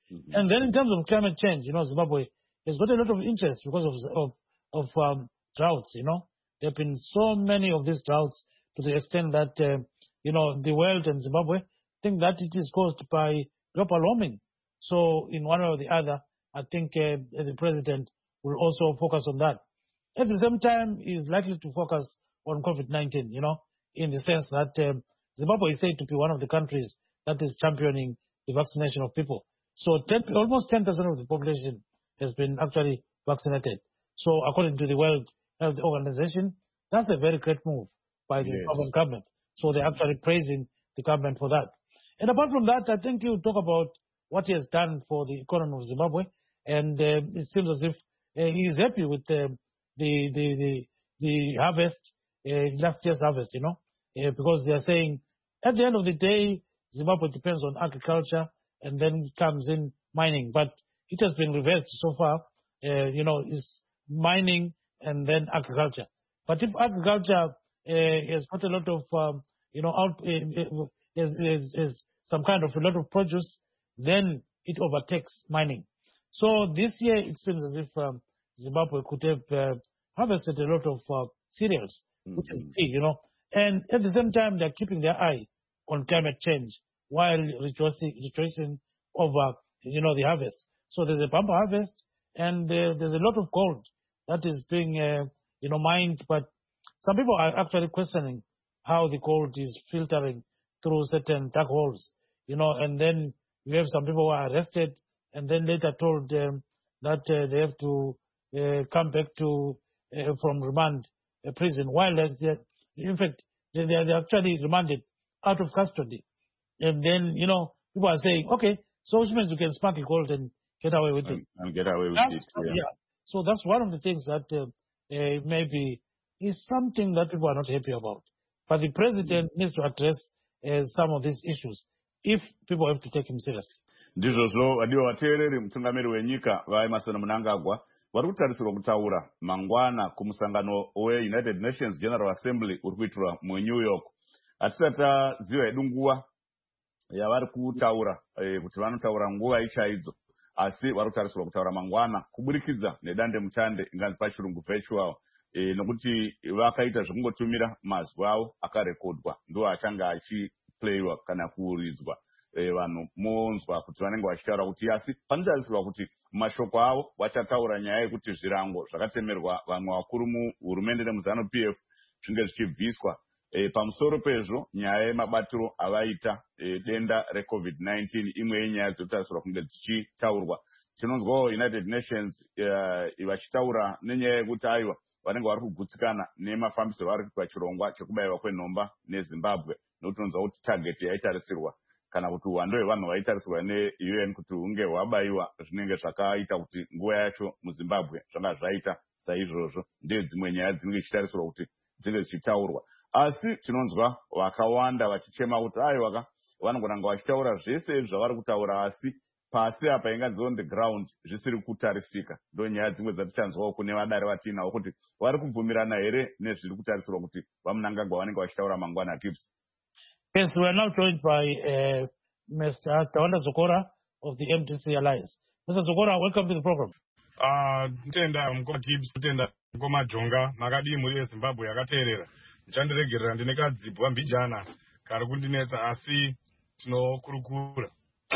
S2: Mm-hmm. And then in terms of climate change, you know, Zimbabwe has got a lot of interest because of of, of um, droughts, you know. There have been so many of these droughts to the extent that, uh, you know, the world and Zimbabwe think that it is caused by global warming. So in one way or the other, I think uh, the president will also focus on that. At the same time, he is likely to focus on COVID nineteen, you know, in the sense that um, Zimbabwe is said to be one of the countries that is championing the vaccination of people. So ten, almost ten percent of the population has been actually vaccinated. So according to the World Health Organization, that's a very great move by the yes. government. So they're actually praising the government for that. And apart from that, I think you talk about what he has done for the economy of Zimbabwe. And uh, it seems as if uh, he is happy with uh, the, the, the, the harvest, uh, last year's harvest, you know, uh, because they are saying at the end of the day, Zimbabwe depends on agriculture and then comes in mining. But it has been reversed so far, uh, you know, it's mining and then agriculture. But if agriculture uh, has got a lot of, um, you know, out, uh, is, is, is some kind of a lot of produce, then it overtakes mining. So this year it seems as if um, Zimbabwe could have uh, harvested a lot of uh, cereals, mm-hmm. which is big, you know. And at the same time, they're keeping their eye on climate change while rejoicing, rejoicing over, you know, the harvest. So there's a bumper harvest, and uh, there's a lot of gold that is being, uh, you know, mined. But some people are actually questioning how the gold is filtering through certain dark holes, you know. And then you have some people who are arrested and then later told um, that uh, they have to uh, come back to uh, from remand uh, prison, while they're, in fact they are actually remanded out of custody. And then, you know, people are saying, okay, so which means you can smuggle gold and get away with it.
S1: And get away with
S2: that's,
S1: it, yeah.
S2: yeah. So that's one of the things that uh, uh, maybe is something that people are not happy about. But the president mm-hmm. needs to address uh, some of these issues if people have to take him seriously.
S1: Ndizvozvo vadiwa vateereri mutungamiri wenyika vaemarson Mnangagwa vari kutarisirwa kutaura mangwana kumusangano weUnited Nations General Assembly uri kuitirwa muNew York. Hatisati taziva hedu nguva yavari kutaura eh, kuti vanotaura nguva ichaidzo, asi vari kutarisirwa kutaura mangwana kuburikidza nedande mutande inganzi pachirungu virtual, eh, nokuti vakaita zvekungotumira mazwi avo akarekodwa ndo achanga achiplayiwa kana kuuridzwa. Vanhu monzwa kuti vanenge vachitaura kuti asi panotarisirwa kuti mashoko avo vachataura nyaya yekuti zvirango zvakatemerwa vamwe vakuru muhurumende nemuZanu P F zvinge zvichibviswa. E, pamusoro pezvo nyaya yemabatiro avaita e, denda reCovid nineteen imwe yenyaya dzinotarisirwa kunge dzichitaurwa. Tinonzwawo United Nations uh, vachitaura nenyaya yekuti aiwa vanenge vari kugutsikana nemafambisiro vari kuitwa chirongwa chekubayiwa kwenhomba neZimbabwe, nokuti tinonzwa kuti target yaitarisirwa kana kuti uwando hwevanhu vaitarisirwa neU N kuti hunge hwabayiwa zvinenge zvakaita kuti nguva yacho muZimbabwe zvanga zvaita saizvozvo. Ndiyo dzimwe nyaya dzinenge dzichitarisirwa kuti dzinge dzichitaurwa. Asi tinonzwa vakawanda vachichema kuti aiwaka vanogona vachitaura zvese zvavari kutaura, asi pasi apa inganzi on the ground zvisiri kutarisika. Ndo nyaya dzimwe dzatichanzwawo kune vadare vatinawo kuti vari kubvumirana here nezviri kutarisirwa kuti vaMnangagwa vanenge vachitaura mangwana. Tips.
S2: Yes, we are now joined by uh, Mister Tawanda Zokora of the M D C Alliance. Mister Zokora, welcome to the program.
S10: Uh, Ntenda Mkoma Gibbs, Ntenda Mkoma Jonga, Makadi muri Zimbabwe yakateerera. Nchandiregerera ndine kadzibwa mbijana kari kundinetsa asi tinokurukura.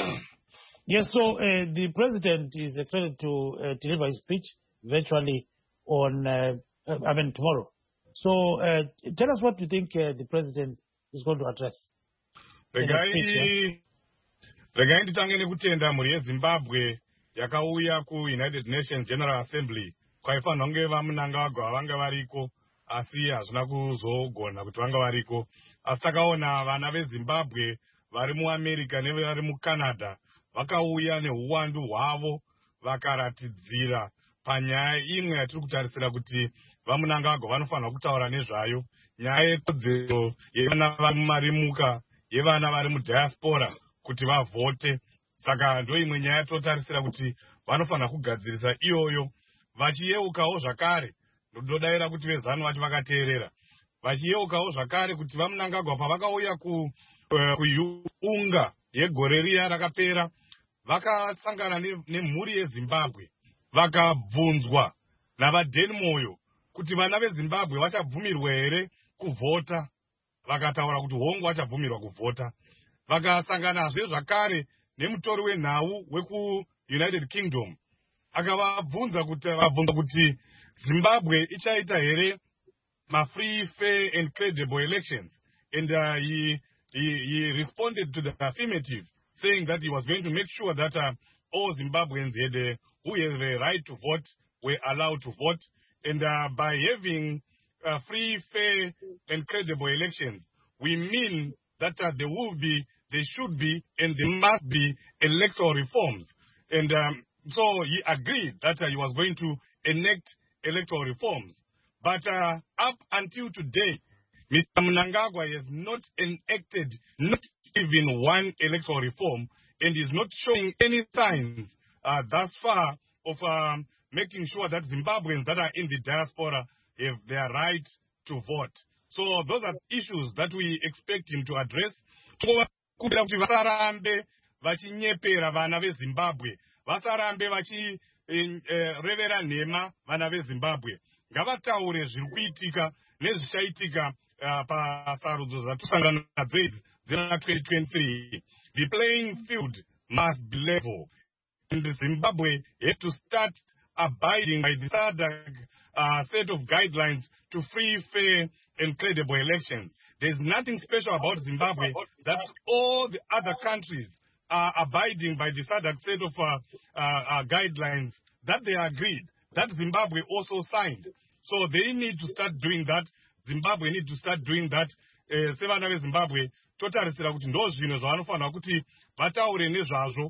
S2: Yes, so uh, the president is expected to uh, deliver his speech virtually on, uh, uh, I mean, tomorrow. So uh, tell us what you think uh, the president is going to address.
S10: Regai Regai nditange nekutenda muri yeZimbabwe yakauya ku United Nations General Assembly kwaifanira kunge vaMnangagwa vanga variko, asi hazvina kuzogona kuti vanga variko. Asi takaona vana veZimbabwe vari muAmerica nevari muCanada vakauya neuwandu hwavo vakaratidzira panyaya imwe yatiri kutarisira kuti vaMnangagwa vanofanira kutaura nezvayo, nyaya yekodzero yevana vari mumarimuka, yevana vari mudiaspora kuti vavhote. Saka ndo imwe nyaya yatotarisira kuti vanofanira kugadzirisa iyoyo, vachiyeukawo zvakare. Ndodayira kuti vezanu vati vakateerera vachiyeukawo zvakare kuti vaMnangagwa pavakauya ku uh, kuunga yegore riya rakapera vakasangana nemhuri yezimbabwe vakabvunzwa navadenimoyo kuti vana vezimbabwe vachabvumirwa here kuvhota, vakataura kuti hongu vachabvumirwa kuvhota. Vakasanganazve zvakare nemutori wenhau wekuunited kingdom akavabvunza kuti vabvunza kuti zimbabwe ichaita here ma-free, fair and credible elections, and uh, he, he, he responded to the affirmative, saying that he was going to make sure that uh, all Zimbabweans had, uh, who have a right to vote were allowed to vote. And uh, by having uh, free, fair, and credible elections, we mean that uh, there will be, there should be, and there must be electoral reforms. And um, so he agreed that uh, he was going to enact electoral reforms. But uh, up until today, Mister Mnangagwa has not enacted not even one electoral reform, and is not showing any signs uh, thus far of um, making sure that Zimbabweans that are in the diaspora have their right to vote. So those are issues that we expect him to address. Kuti vasarambe vachinyepera vana veZimbabwe, vasarambe vachirevera nhema vana veZimbabwe. Ngavataure zviri kuitika nezvichaitika pasarudzo dzatusangana nadzo idzi dzina twenty twenty-three. The playing field must be level, and Zimbabwe has to start abiding by the SADC uh, set of guidelines to free, fair, and credible elections. There's nothing special about Zimbabwe that all the other countries are abiding by the SADC set of uh, uh, uh, guidelines that they agreed, that Zimbabwe also signed. So they need to start doing that. Zimbabwe need to start doing that. Sevana veZimbabwe totarisira kuti ndo zvinhu zvavanofanira kuti vataure nezvazvo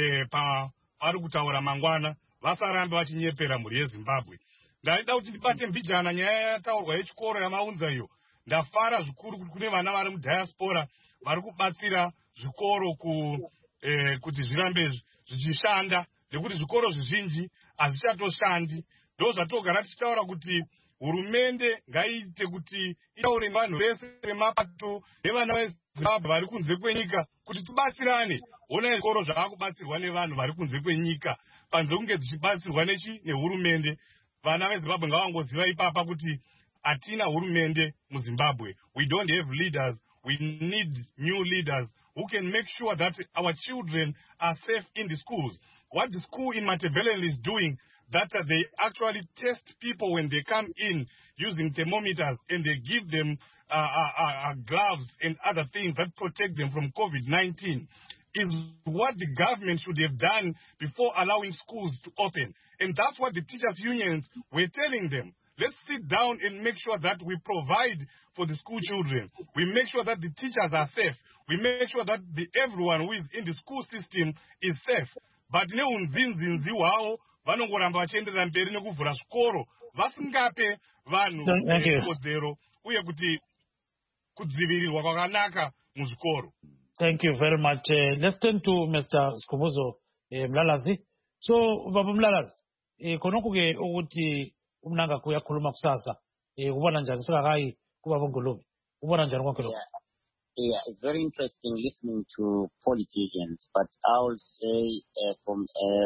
S10: pa vari kutaura mangwana, vasarambe vachinyepera mhuri yeZimbabwe. Ndaida kuti ndibate mbijana nyaya yataurwa yechikoro yamaunza iyo. Ndafara zvikuru kuti kune vana vari mudiaspora vari kubatsira zvikoro ku eh, kuti zvirambe zvichishanda, nekuti zvikoro zvizhinji hazvichatoshandi. Ndo zvatogara tichitaura kuti hurumende ngaiite kuti itaure vanhu vese vemapato nevana veZimbabwe vari kunze kwenyika kuti tibatsirane. Ona zvikoro zvavakubatsirwa nevanhu vari kunze kwenyika panze kunge dzichibatsirwa nechi nehurumende. Vana veZimbabwe ngavangoziva ipapa kuti hatina hurumende muZimbabwe. We don't have leaders. We need new leaders who can make sure that our children are safe in the schools. What the school in Matabeleland is doing, that uh, they actually test people when they come in using thermometers, and they give them uh, uh, uh, gloves and other things that protect them from COVID nineteen, is what the government should have done before allowing schools to open. And that's what the teachers' unions were telling them. Let's sit down and make sure that we provide for the school children. We make sure that the teachers are safe. We make sure that the, everyone who is in the school system is safe. But neunzinzinzi wao vanongoramba vachienderera mberi nekuvhura zvikoro vasingape vanhu kodzero uye kuti kudzivirirwa kwakanaka muzvikoro.
S2: Thank you very much. Uh, let's turn to Mister Skubuzo uh, Mlalazi. So Baba Mlalazi, eh, konokuke ukuthi umnanga kuyakhuluma kusasa eh ubona njani sikakai kuba bongolobi ubona njani konke lokho?
S8: Yeah, it's very interesting listening to politicians, but I will say uh, from a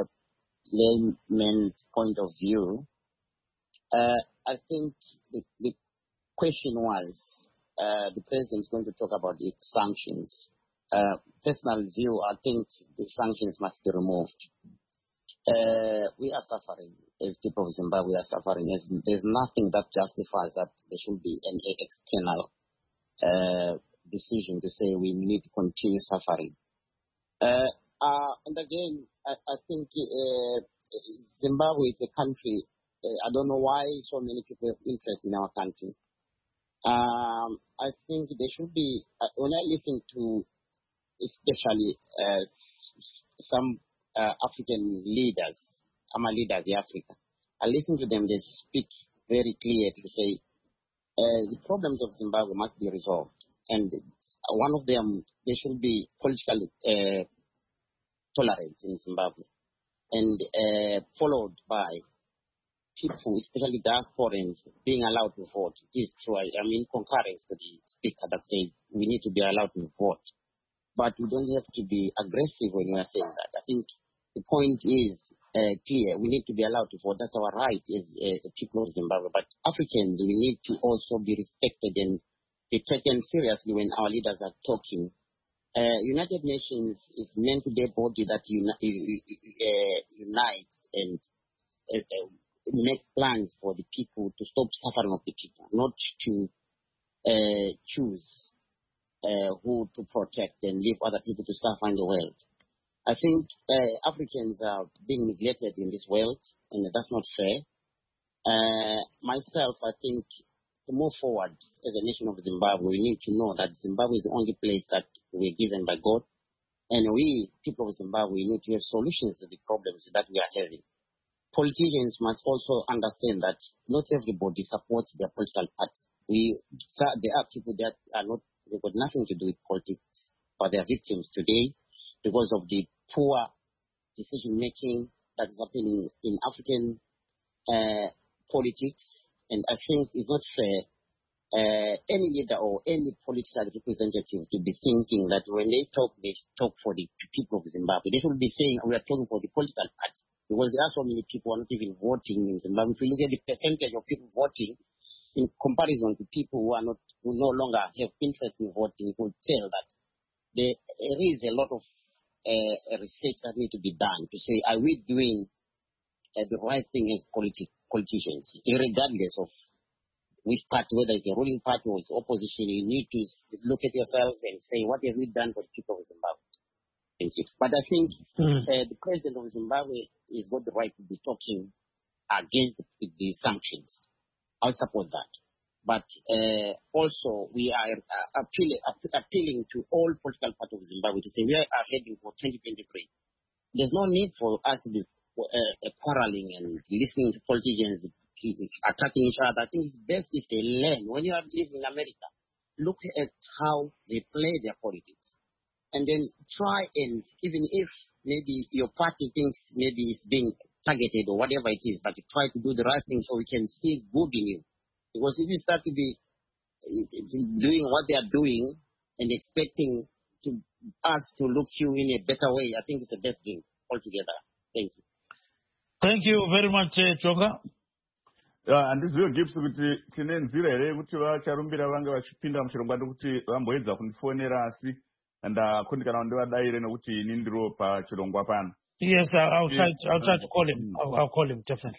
S8: layman's point of view, uh, I think the, the question was uh, the president is going to talk about the sanctions. Uh, personal view, I think the sanctions must be removed. Uh, we are suffering. As people of Zimbabwe are suffering. There's, there's nothing that justifies that there should be an external uh, decision to say we need to continue suffering. Uh, uh, and again, I, I think uh, Zimbabwe is a country, uh, I don't know why so many people have interest in our country. Um, I think there should be, uh, when I listen to especially uh, some uh, African leaders, Ama leaders in Africa, I listen to them, they speak very clear to say uh, the problems of Zimbabwe must be resolved. And one of them, there should be political uh, tolerance in Zimbabwe, and uh, followed by people, especially diasporans, being allowed to vote. It is true. I, I mean, concurrence to the speaker that says we need to be allowed to vote. but we don't have to be aggressive when we are saying that. I think the point is uh, clear. We need to be allowed to vote. That's our right as uh, people of Zimbabwe. But Africans, we need to also be respected and be taken seriously when our leaders are talking. Uh, United Nations is meant to be a body that uni- uh, unites and uh, uh, make plans for the people, to stop suffering of the people, not to uh, choose uh, who to protect and leave other people to suffer in the world. I think uh, Africans are being neglected in this world, and that's not fair. Uh, myself, I think to move forward as a nation of Zimbabwe, we need to know that Zimbabwe is the only place that we're given by God. And we, people of Zimbabwe, need to have solutions to the problems that we are having. Politicians must also understand that not everybody supports their political party. We, there are people that are not, they've got nothing to do with politics, but they are victims today because of the poor decision making that is happening in African uh, politics. And I think it's not fair uh, any leader or any political representative to be thinking that when they talk, they talk for the people of Zimbabwe. They should be saying we are talking for the political party, because there are so many people who are not even voting in Zimbabwe. If you look at the percentage of people voting in comparison to people who are not, who no longer have interest in voting, you could tell that there, there is a lot of uh, research that needs to be done to say, are we doing uh, the right thing as politi- politicians, regardless of which party, whether it's a ruling party or it's opposition. You need to look at yourselves and say, what have we done for the people of Zimbabwe? Thank you. But I think mm. uh, the president of Zimbabwe has got the right to be talking against the, the sanctions. I support that. But uh, also, we are uh, appealing, appealing to all political parties of Zimbabwe to say we are heading for twenty twenty-three. There's no need for us to be uh, quarreling and listening to politicians attacking each other. I think it's best if they learn. When you are living in America, look at how they play their politics. And then try and, even if maybe your party thinks maybe it's being targeted or whatever it is, but you try to do the right thing so we can see good in you. Because if you start to be doing what they are doing and expecting to us to look you in a better way, I think it's the best thing altogether. Thank you.
S2: Thank you very much, uh, Choga.
S1: handizivo gips kuti tine nzira here yekuti vacharumbira vange vachipinda muchirongwa ndokuti vamboedza kundifonera asi ndakundikana ndivadayire nokuti ini ndiro pachirongwa pano.
S2: Yes, I'll try, I'll try to call him. I'll, I'll call him, definitely.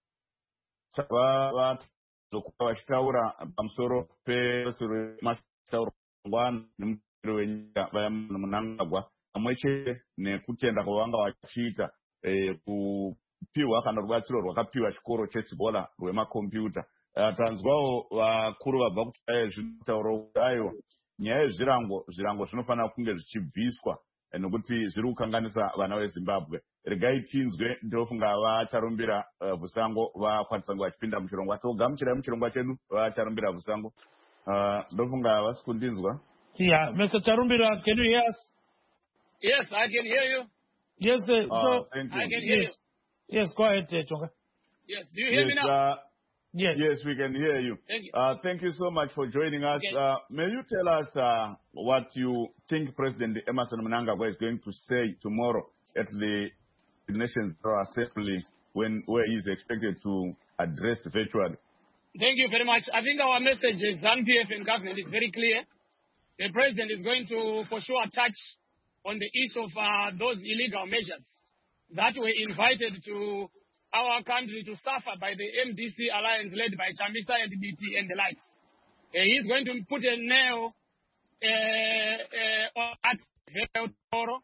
S1: vazokuva vachitaura pamusoro pemashtaurwa nemukuru wenyika vamunangagwa pamwe chete nekutenda kwavanga vachiita kupiwa kana rubatsiro rwakapiwa chikoro cheSibola rwemakombiyuta. Tanzwawo vakuru vabva kuti zvinotaura kuti aiwa nyaya yezvirango zvirango zvinofanira kunge zvichibviswa nekuti zviri kukanganisa vana veZimbabwe. Regai tinzwe ndofunga vacharumbira Vusango vakwanisa kunge vachipinda muchirongwa. Togamuchirai muchirongwa chedu vacharumbira Vusango. Ndofunga vasi kundinzwa.
S2: Yeah, Mister Charumbira, can you hear us?
S11: Yes, I can hear you.
S2: Yes, uh,
S1: uh,
S2: so
S1: thank you.
S11: I can hear
S2: yes.
S11: you.
S2: Yes, go ahead, uh, Chonga.
S11: Yes, do you hear
S1: yes,
S11: me now?
S1: Uh,
S2: yes.
S1: Yes, we can hear you.
S11: Thank you.
S1: Uh, thank you so much for joining us.
S11: Okay.
S1: Uh, may you tell us uh, what you think President Emmerson Mnangagwa is going to say tomorrow at the Nations Assembly when where he is expected to address virtually?
S11: Thank you very much. I think our message as ZANU-P F and government is very clear. The President is going to, for sure, touch on the issue of uh, those illegal measures that were invited to our country to suffer by the M D C alliance led by Chamisa and B T and the likes. Uh, he's going to put a nail uh, uh, on that tomorrow.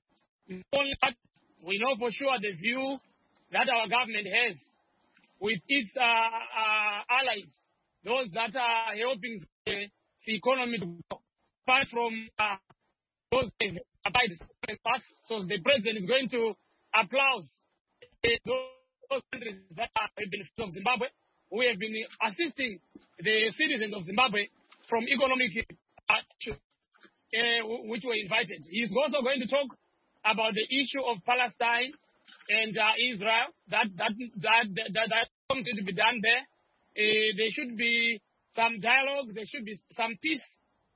S11: We know for sure the view that our government has with its uh, uh, allies, those that are helping the, the economy to grow. Apart from uh, those abide pass, so the president is going to applaud those countries that are beneficiaries of Zimbabwe, who have been assisting the citizens of Zimbabwe from economic uh, uh, which were invited. He's also going to talk about the issue of Palestine and uh, Israel. That that that that, that, that something to be done there. Uh, there should be some dialogue. There should be some peace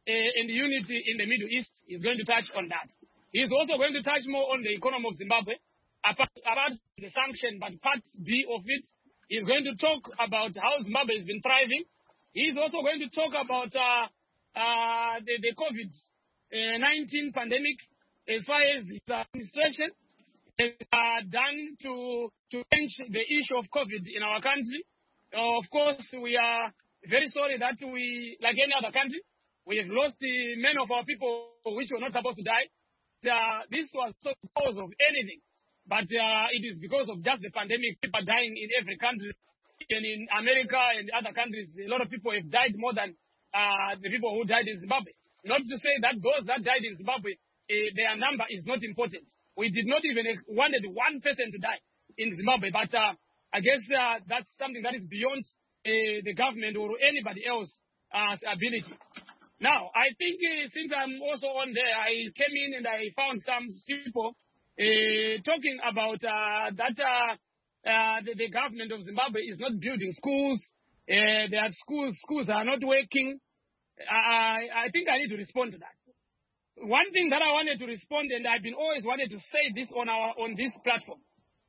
S11: uh, and unity in the Middle East. He's going to touch on that. He's also going to touch more on the economy of Zimbabwe, apart, about the sanction, but part B of it. He's going to talk about how Zimbabwe has been thriving. He's also going to talk about uh, uh, the, the COVID nineteen pandemic, as far as his administration has uh, done to, to change the issue of COVID in our country. Uh, of course, we are very sorry that we, like any other country, we have lost uh, many of our people which were not supposed to die. Uh, this was not because of anything, but uh, it is because of just the pandemic. People are dying in every country. And in America and other countries, a lot of people have died more than uh, the people who died in Zimbabwe. Not to say that those that died in Zimbabwe, uh, their number is not important. We did not even wanted one person to die in Zimbabwe, but uh, I guess uh, that's something that is beyond uh, the government or anybody else's uh, ability. Now, I think uh, since I'm also on there, I came in and I found some people uh, talking about uh, that uh, uh, the, the government of Zimbabwe is not building schools. Uh, their schools schools are not working. I, I think I need to respond to that. One thing that I wanted to respond, and I've been always wanted to say this on our on this platform,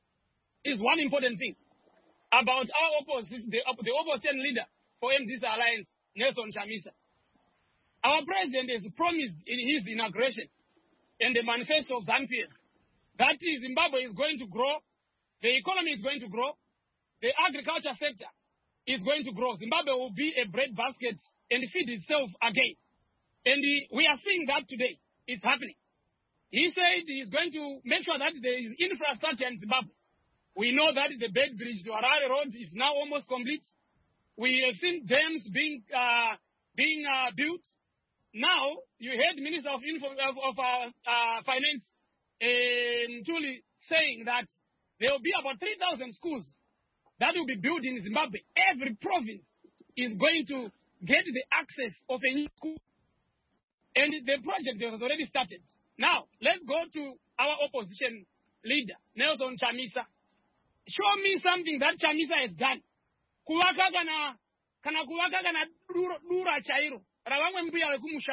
S11: is one important thing about our opposition, the, the opposition leader for M D C Alliance, Nelson Chamisa. Our president has promised in his inauguration and the manifesto of ZANU-P F that Zimbabwe is going to grow, the economy is going to grow, the agriculture sector is going to grow. Zimbabwe will be a breadbasket and feed itself again. And he, we are seeing that today. It's happening. He said he's going to make sure that there is infrastructure in Zimbabwe. We know that the Bed Bridge to Harare Road is now almost complete. We have seen dams being uh, being uh, built. Now, you heard Minister of, Info, of, of uh, uh, Finance, uh, Ntuli, saying that there will be about three thousand schools that will be built in Zimbabwe. Every province is going to get the access of a new school. And the project has already started. Now, let's go to our opposition leader, Nelson Chamisa. Show me something that Chamisa has done. Kuwaka kana, kana kuwaka kana dura chairo. Rawangwe mbuya wekumusha.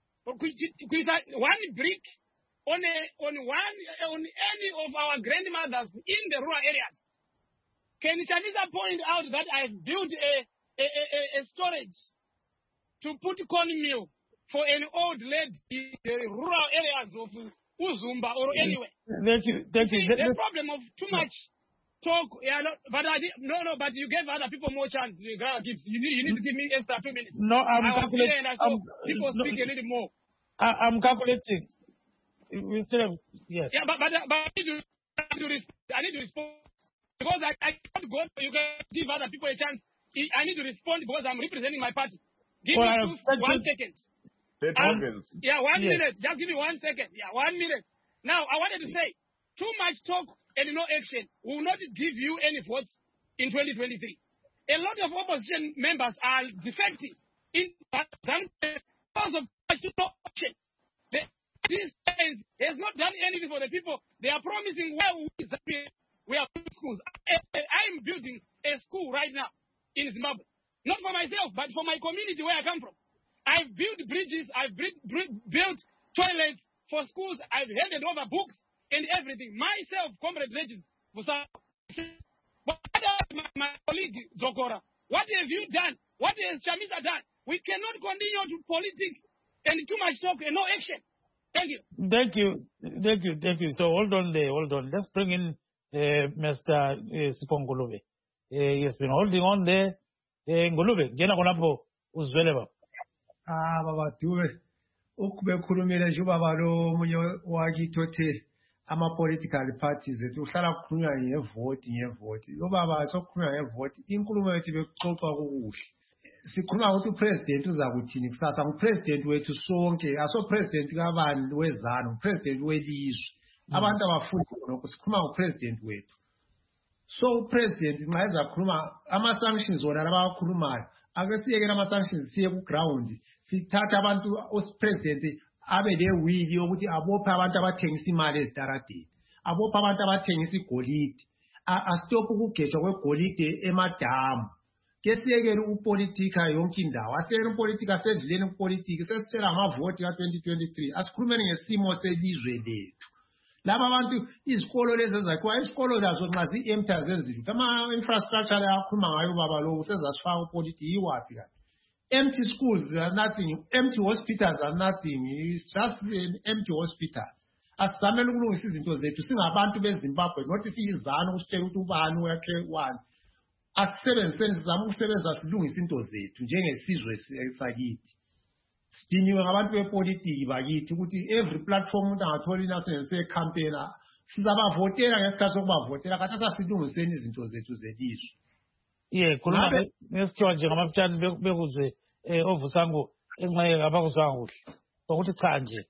S11: One brick on a, on one, on any of our grandmothers in the rural areas. Can Chamisa point out that I've built a, a, a, a storage to put corn meal for an old lady in the rural areas of Uzumba or anywhere?
S2: Thank you. Thank you.
S11: See, the problem of too much talk, yeah, no, but I did, no, no, but you gave other people more chance. You need, you need to give me extra two minutes.
S2: No, I'm
S11: I
S2: calculating.
S11: And I saw people no, speak a little more.
S2: I, I'm calculating. We still have, yes.
S11: Yeah, but, but, but I, need to, I, need to respond, I need to respond because I, I can't go. You can give other people a chance. I need to respond because I'm representing my party. Give well, me two, one second. Um, yeah, one yes. minute. Just give me one second. Yeah, one minute. Now, I wanted to say, too much talk and no action will not give you any votes in twenty twenty-three. A lot of opposition members are defective in because of no action. The, this has not done anything for the people. They are promising where we, we are building schools. I, I am building a school right now in Zimbabwe. Not for myself, but for my community where I come from. I've built bridges, I've built toilets for schools, I've handed over books and everything. Myself, Comrade Regis, what my, my colleague Zokora, what have you done? What has Chamisa done? We cannot continue to politics and too much talk and no action. Thank you.
S2: Thank you. Thank you. Thank you. So hold on there, hold on. Let's bring in uh, Mister Uh, Sipho Ngulube. Uh, he has been holding on there. Uh, Ngulube, gena konapo uzwele ba.
S9: Ah, baba tuwe. Ukube kurumire nje baba lo munyo wagitote ama political parties etu hlala kukhulunywa ngevote ngevote. Lo baba sokukhulunywa ngevote. Inkulumo yethu bekuxoxa kukuhle. Sikhuluma ukuthi upresident uzakuthini kusasa ngupresident wethu sonke aso president kabani wezana upresident welizwe abantu abafunda lokho sikhuluma ngopresident wethu so upresident nxa ezakhuluma ama sanctions wona labakhulumayo ake siyekela ama sanctions siye ku ground sithatha abantu upresident abe le will yokuthi abophe abantu abathengisa imali ezitaradeni abophe abantu abathengisa igolide a stop ukugejwa kwegolide emadamu kesiyekele ukupolitika yonke indawo asiyekele upolitika asedluleni kupolitika sesitshela ngamavoti ka-twenty twenty-three asikhulumeni ngesimo selizwe lethu laba abantu izikolo lezi ezakhiwa isikolo lazo nxa zi-empty azenzi lutho ama-infrastructure ayakhuluma ngayo baba lowo sezasifaka upolitika yiwaphi kanti empty schools are nothing empty hospitals are nothing it's just an empty hospital asizamele ukulungisa izinto zethu singabantu bezimbabwe nothi siyizana ukusitshela ukuthi ubani uyakhe wani asisebenziseni sizama ukusebenza silungisa into zethu njengesizwe sakithi sidiniwe ngabantu bepolitiki bakithi ukuthi every platform umuntu angathola inasense yecampaign sizabavotela ngesikhathi sokubavotela kathi asasilungiseni izinto zethu zelizwe
S2: ye khuluma ngesithiwa nje ngamapitshani bekuzwe ovusango enxeye abakuzwanga kuhle ukuthi cha nje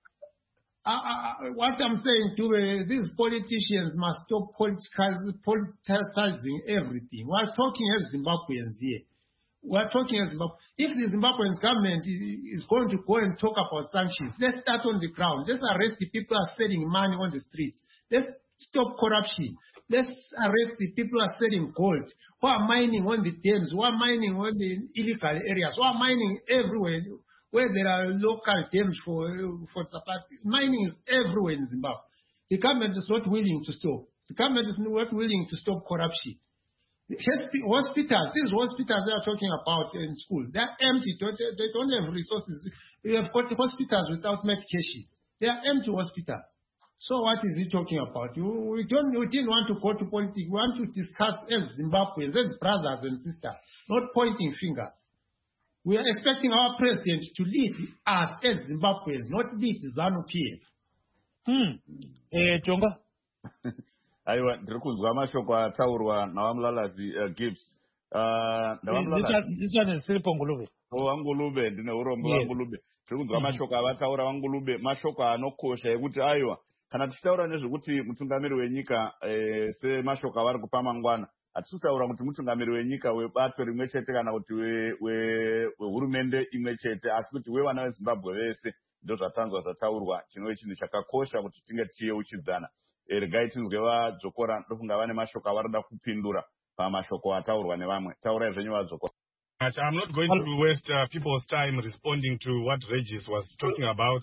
S9: what I'm saying to uh, these politicians must stop politicizing everything. We're talking as Zimbabweans here. We're talking as Zimbabwe. If the Zimbabwean government is going to go and talk about sanctions, let's start on the ground. Let's arrest the people who are selling money on the streets. Let's stop corruption. Let's arrest the people who are selling gold, who are mining on the dams, who are mining on the illegal areas, who are mining everywhere where there are local dams for for supply. Mining is everywhere in Zimbabwe. The government is not willing to stop. The government is not willing to stop corruption. The hospitals, these hospitals they are talking about in schools, they are empty. They don't have resources. We have got hospitals without medications. They are empty hospitals. So what is he talking about? You, we, don't, we didn't want to go to politics. We want to discuss as Zimbabweans, as brothers and sisters, not pointing fingers. We are expecting our president to lead us as Zimbabweans, not lead ZANU-P F.
S2: Hmm. Eh, Jonga?
S1: Aiwa, ndiri kunzwa mashoko ataurwa nawamulalazi uh, Gibbs. Uh,
S2: this one is Siripo Ngulube.
S1: Oh, Wangulube, ndine urombo Wangulube. Ndiri kunzwa mashoko avataura Wangulube, mashoko anokosha ekuti aiwa. Kana tichitaura nezvekuti mutungamiri wenyika eh, semashoko avari kupa mangwana. Hatisitaura kuti mutungamiri wenyika webato rimwe chete kana kuti wehurumende imwe chete, asi kuti wevana veZimbabwe vese ndo zvatanzwa zvataurwa. Chinova chinhu chakakosha kuti tinge tichiyeuchidzana. Regai tinzwe vadzokora ndofunga vane mashoko avarida kupindura pamashoko ataurwa nevamwe. Taurai zvenyu vadzokora.
S10: I'm not going to waste uh, people's time responding to what Regis was talking about.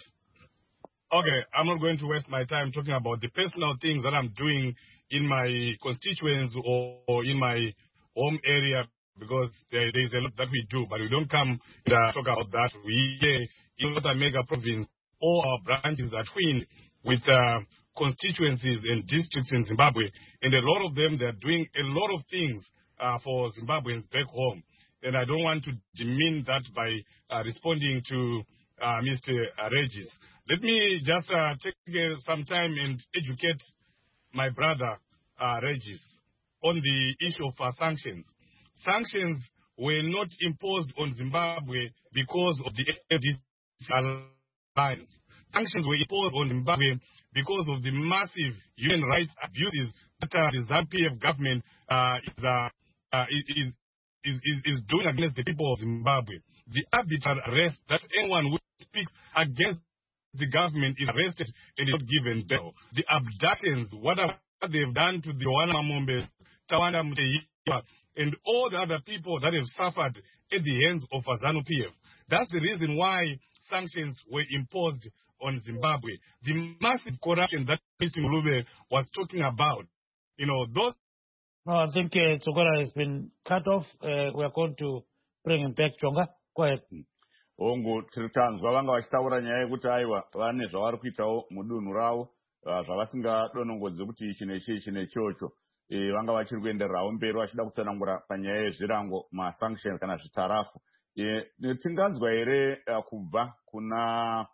S10: Okay, I'm not going to waste my time talking about the personal things that I'm doing in my constituents or, or in my home area, because there, there is a lot that we do, but we don't come to talk about that. We here in North America province, all our branches are twinned with uh, constituencies and districts in Zimbabwe, and a lot of them, they're doing a lot of things uh, for Zimbabweans back home. And I don't want to demean that by uh, responding to uh, Mister Regis. Let me just uh, take uh, some time and educate my brother uh, Regis on the issue of uh, sanctions. Sanctions were not imposed on Zimbabwe because of the A D C alliance. Sanctions were imposed on Zimbabwe because of the massive human rights abuses that uh, the ZANU-P F government uh, is, uh, uh, is, is, is, is doing against the people of Zimbabwe. The arbitrary arrest that anyone who speaks against the government is arrested and is not given bail. The abductions, what, are, what they've done to the Joanna Mamombe, Tawanda Muteiwa, and all the other people that have suffered at the hands of ZANU-P F. That's the reason why sanctions were imposed on Zimbabwe. The massive corruption that Mister Ngulube was talking about, you know, those...
S2: No, I think uh, Tsogora has been cut off. Uh, we are going to bring him back, Chonga. Go ahead.
S1: Ongo tiritanzwa vanga vachitaura nyaya yekuti aiwa vane zvavari kuitawo mudunhu ravo zvavasingadonongodzi kuti ichi nechi ichi nechocho. Vanga vachiri kuendererawo mberi vachida kutsanangura panyaya yezvirango masanctions kana zvitarafu. Tinganzwa here kubva kuna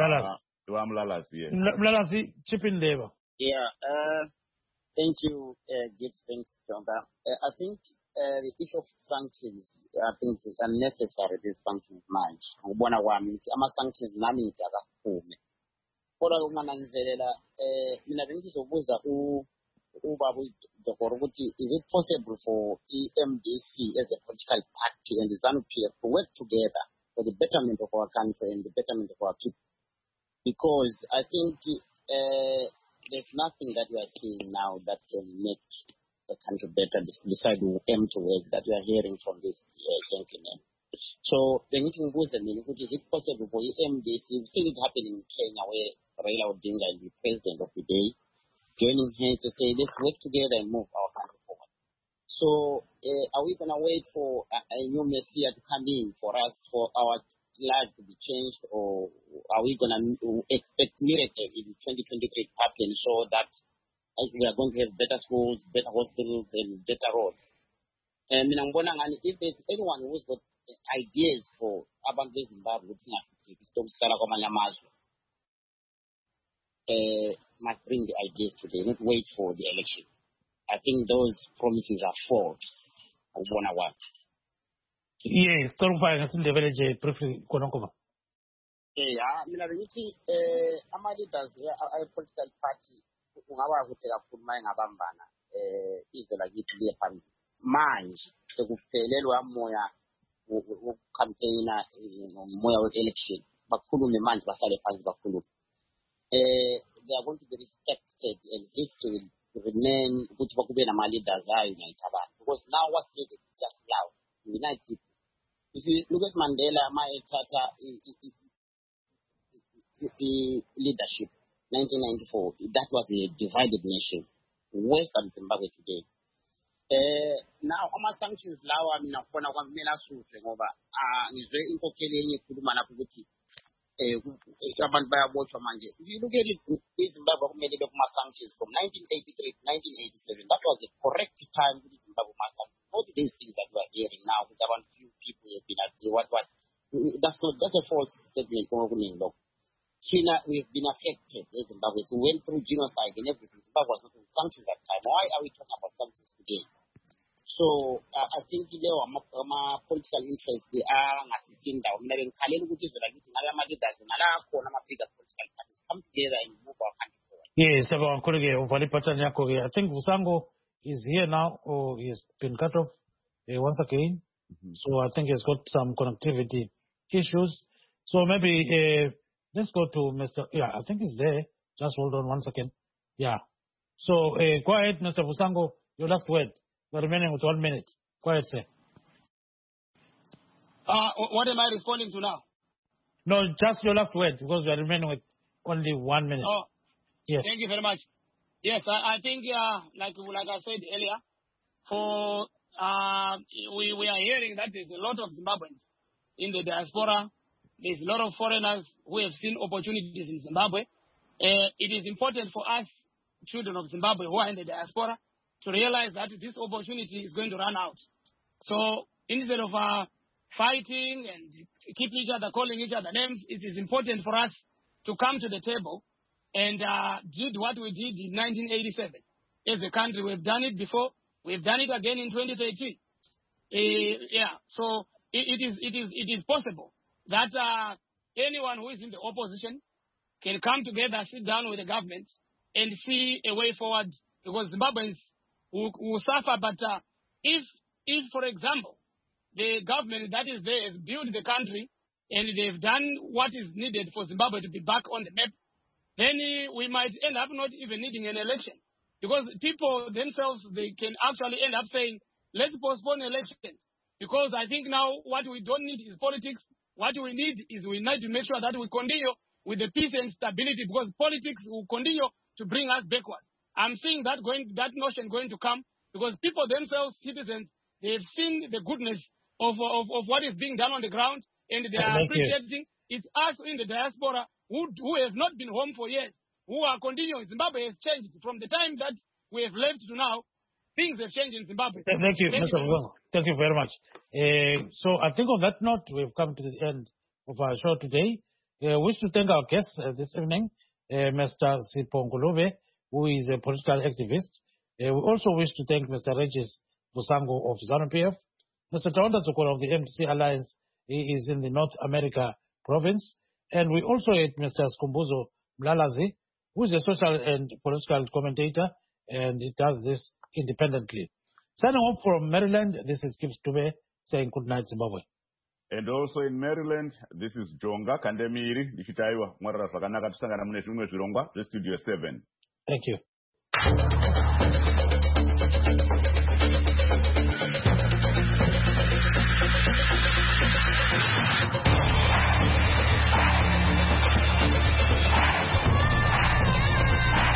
S2: Mlalazi. Mlalazi, chip in there.
S8: Yeah, uh, thank you, uh, Gibbs. Thanks, Jonga. Uh, I think uh, the issue of sanctions, I think is unnecessary, these sanctions manje. Ngibona kwami ukuthi ama-sanctions nami ngijakakume. Kodwa kungananzelela, eh, mina bengizobuza ubaba uDokoro ukuthi is it possible for E M D C as a political party and the ZANU-P F to work together for the betterment of our country and the betterment of our people? Because I think uh, there's nothing that we are seeing now that can make a country better, beside the empty words that we are hearing from this uh, gentleman. So the meeting goes and is it possible for M D C? We've seen it happen in Kenya where Raila Odinga, the president of the day, joining hands to say, let's work together and move our country forward. So uh, are we going to wait for a, a new Messiah to come in for us, for our lives to be changed, or are we going to expect miracle in twenty twenty-three to happen so that we are going to have better schools, better hospitals, and better roads? And if there's anyone who's got ideas for abantu beZimbabwe ukuthi singafika kwamanye amazwe, uh, must bring the ideas today, not wait for the election. I think those promises are false. Ubona what?
S2: Yes, torufaya ngasindebele nje briefly kononkoba.
S8: Eh, mina bengithi eh ama leaders a political party ungaba ukuthi kakhuluma ngabambana eh izela kithi le phambili. Manje sekuphelelwa moya wokucampaigna moya we-election. Bakhulume manje basale phansi bakhulume. Eh they are going to be respected and history will remain ukuthi bakube nama leaders ayo unite abantu, because now what's needed is just love, unite people. If you look at Mandela, my Tata leadership, nineteen ninety-four, that was a divided nation. Worse than Zimbabwe today. Uh, now, how much sanctions law? I mean, I'm going to make a solution over. Ah, is very important. You could manage to eh, about by a watch of Monday. If you look at it, Zimbabwe made a sanctions from nineteen eighty-three to nineteen eighty-seven. That was the correct time for Zimbabwe sanctions. All these things that we are hearing now, with about few people have been at what what. That's not, that's a false statement. China, we've been affected. Zimbabwe, so we went through genocide and everything. Zimbabwe was not in sanctions at that time. Why are we talking about sanctions today? So uh, I think there are more political interests. They are assisting down. We're in Khalil, which is like it's another magic that's another corner of bigger political parties come together and move our country forward.
S2: Yes, about I think Vusango is here now, or he's been cut off uh, once again. Mm-hmm. So I think he's got some connectivity issues. So maybe uh, let's go to Mister Yeah, I think he's there. Just hold on one second. Yeah. So uh, go ahead, Mister Vusango. Your last word. We're remaining with one minute. Go ahead, sir.
S11: Uh, what am I responding to now?
S2: No, just your last word, because we're remaining with only one minute.
S11: Oh,
S2: yes.
S11: Thank you very much. Yes, I, I think, uh, like like I said earlier, for uh, we we are hearing that there's a lot of Zimbabweans in the diaspora. There's a lot of foreigners who have seen opportunities in Zimbabwe. Uh, it is important for us, children of Zimbabwe who are in the diaspora, to realize that this opportunity is going to run out. So instead of uh, fighting and keep each other, calling each other names, it is important for us to come to the table and uh, did what we did in nineteen eighty-seven. As a country, we've done it before. We've done it again in twenty thirteen. Uh, yeah, so it, it is it is it is possible that uh, anyone who is in the opposition can come together, sit down with the government, and see a way forward. Because Zimbabweans will, will suffer, but uh, if, if, for example, the government that is there has built the country and they've done what is needed for Zimbabwe to be back on the map, then uh, we might end up not even needing an election. Because people themselves, they can actually end up saying, let's postpone elections. Because I think now what we don't need is politics. What we need is we need to make sure that we continue with the peace and stability, because politics will continue to bring us backward. I'm seeing that going, that notion going to come because people themselves, citizens, they've seen the goodness of, of, of what is being done on the ground, and they are
S2: Thank
S11: appreciating. You. It's us in the diaspora who, who have not been home for years, who are continuing. Zimbabwe has changed from the time that we have left to now. Things have changed in Zimbabwe.
S2: Thank you,
S11: Thank
S2: Mister
S11: you.
S2: Vusango. Thank you very much. Uh, so I think on that note, we've come to the end of our show today. I uh, wish to thank our guests uh, this evening, uh, Mister Sipho Ngulube, who is a political activist. Uh, we also wish to thank Mister Regis Vusango of ZANU-P F, Mister Taonda Sokolo of the M D C Alliance. He is in the North America province. And we also had Mister Skumbuzo Mlalazi, who is a social and political commentator, and he does this independently. Signing off from Maryland, this is Gibbs Dube saying good night, Zimbabwe.
S1: And also in Maryland, this is Jonga Kandemiri, Nichitaiwa, Mwara Fakanaka Tsangana Mune Zvirongwa, the Studio seven.
S2: Thank you.
S12: Africa.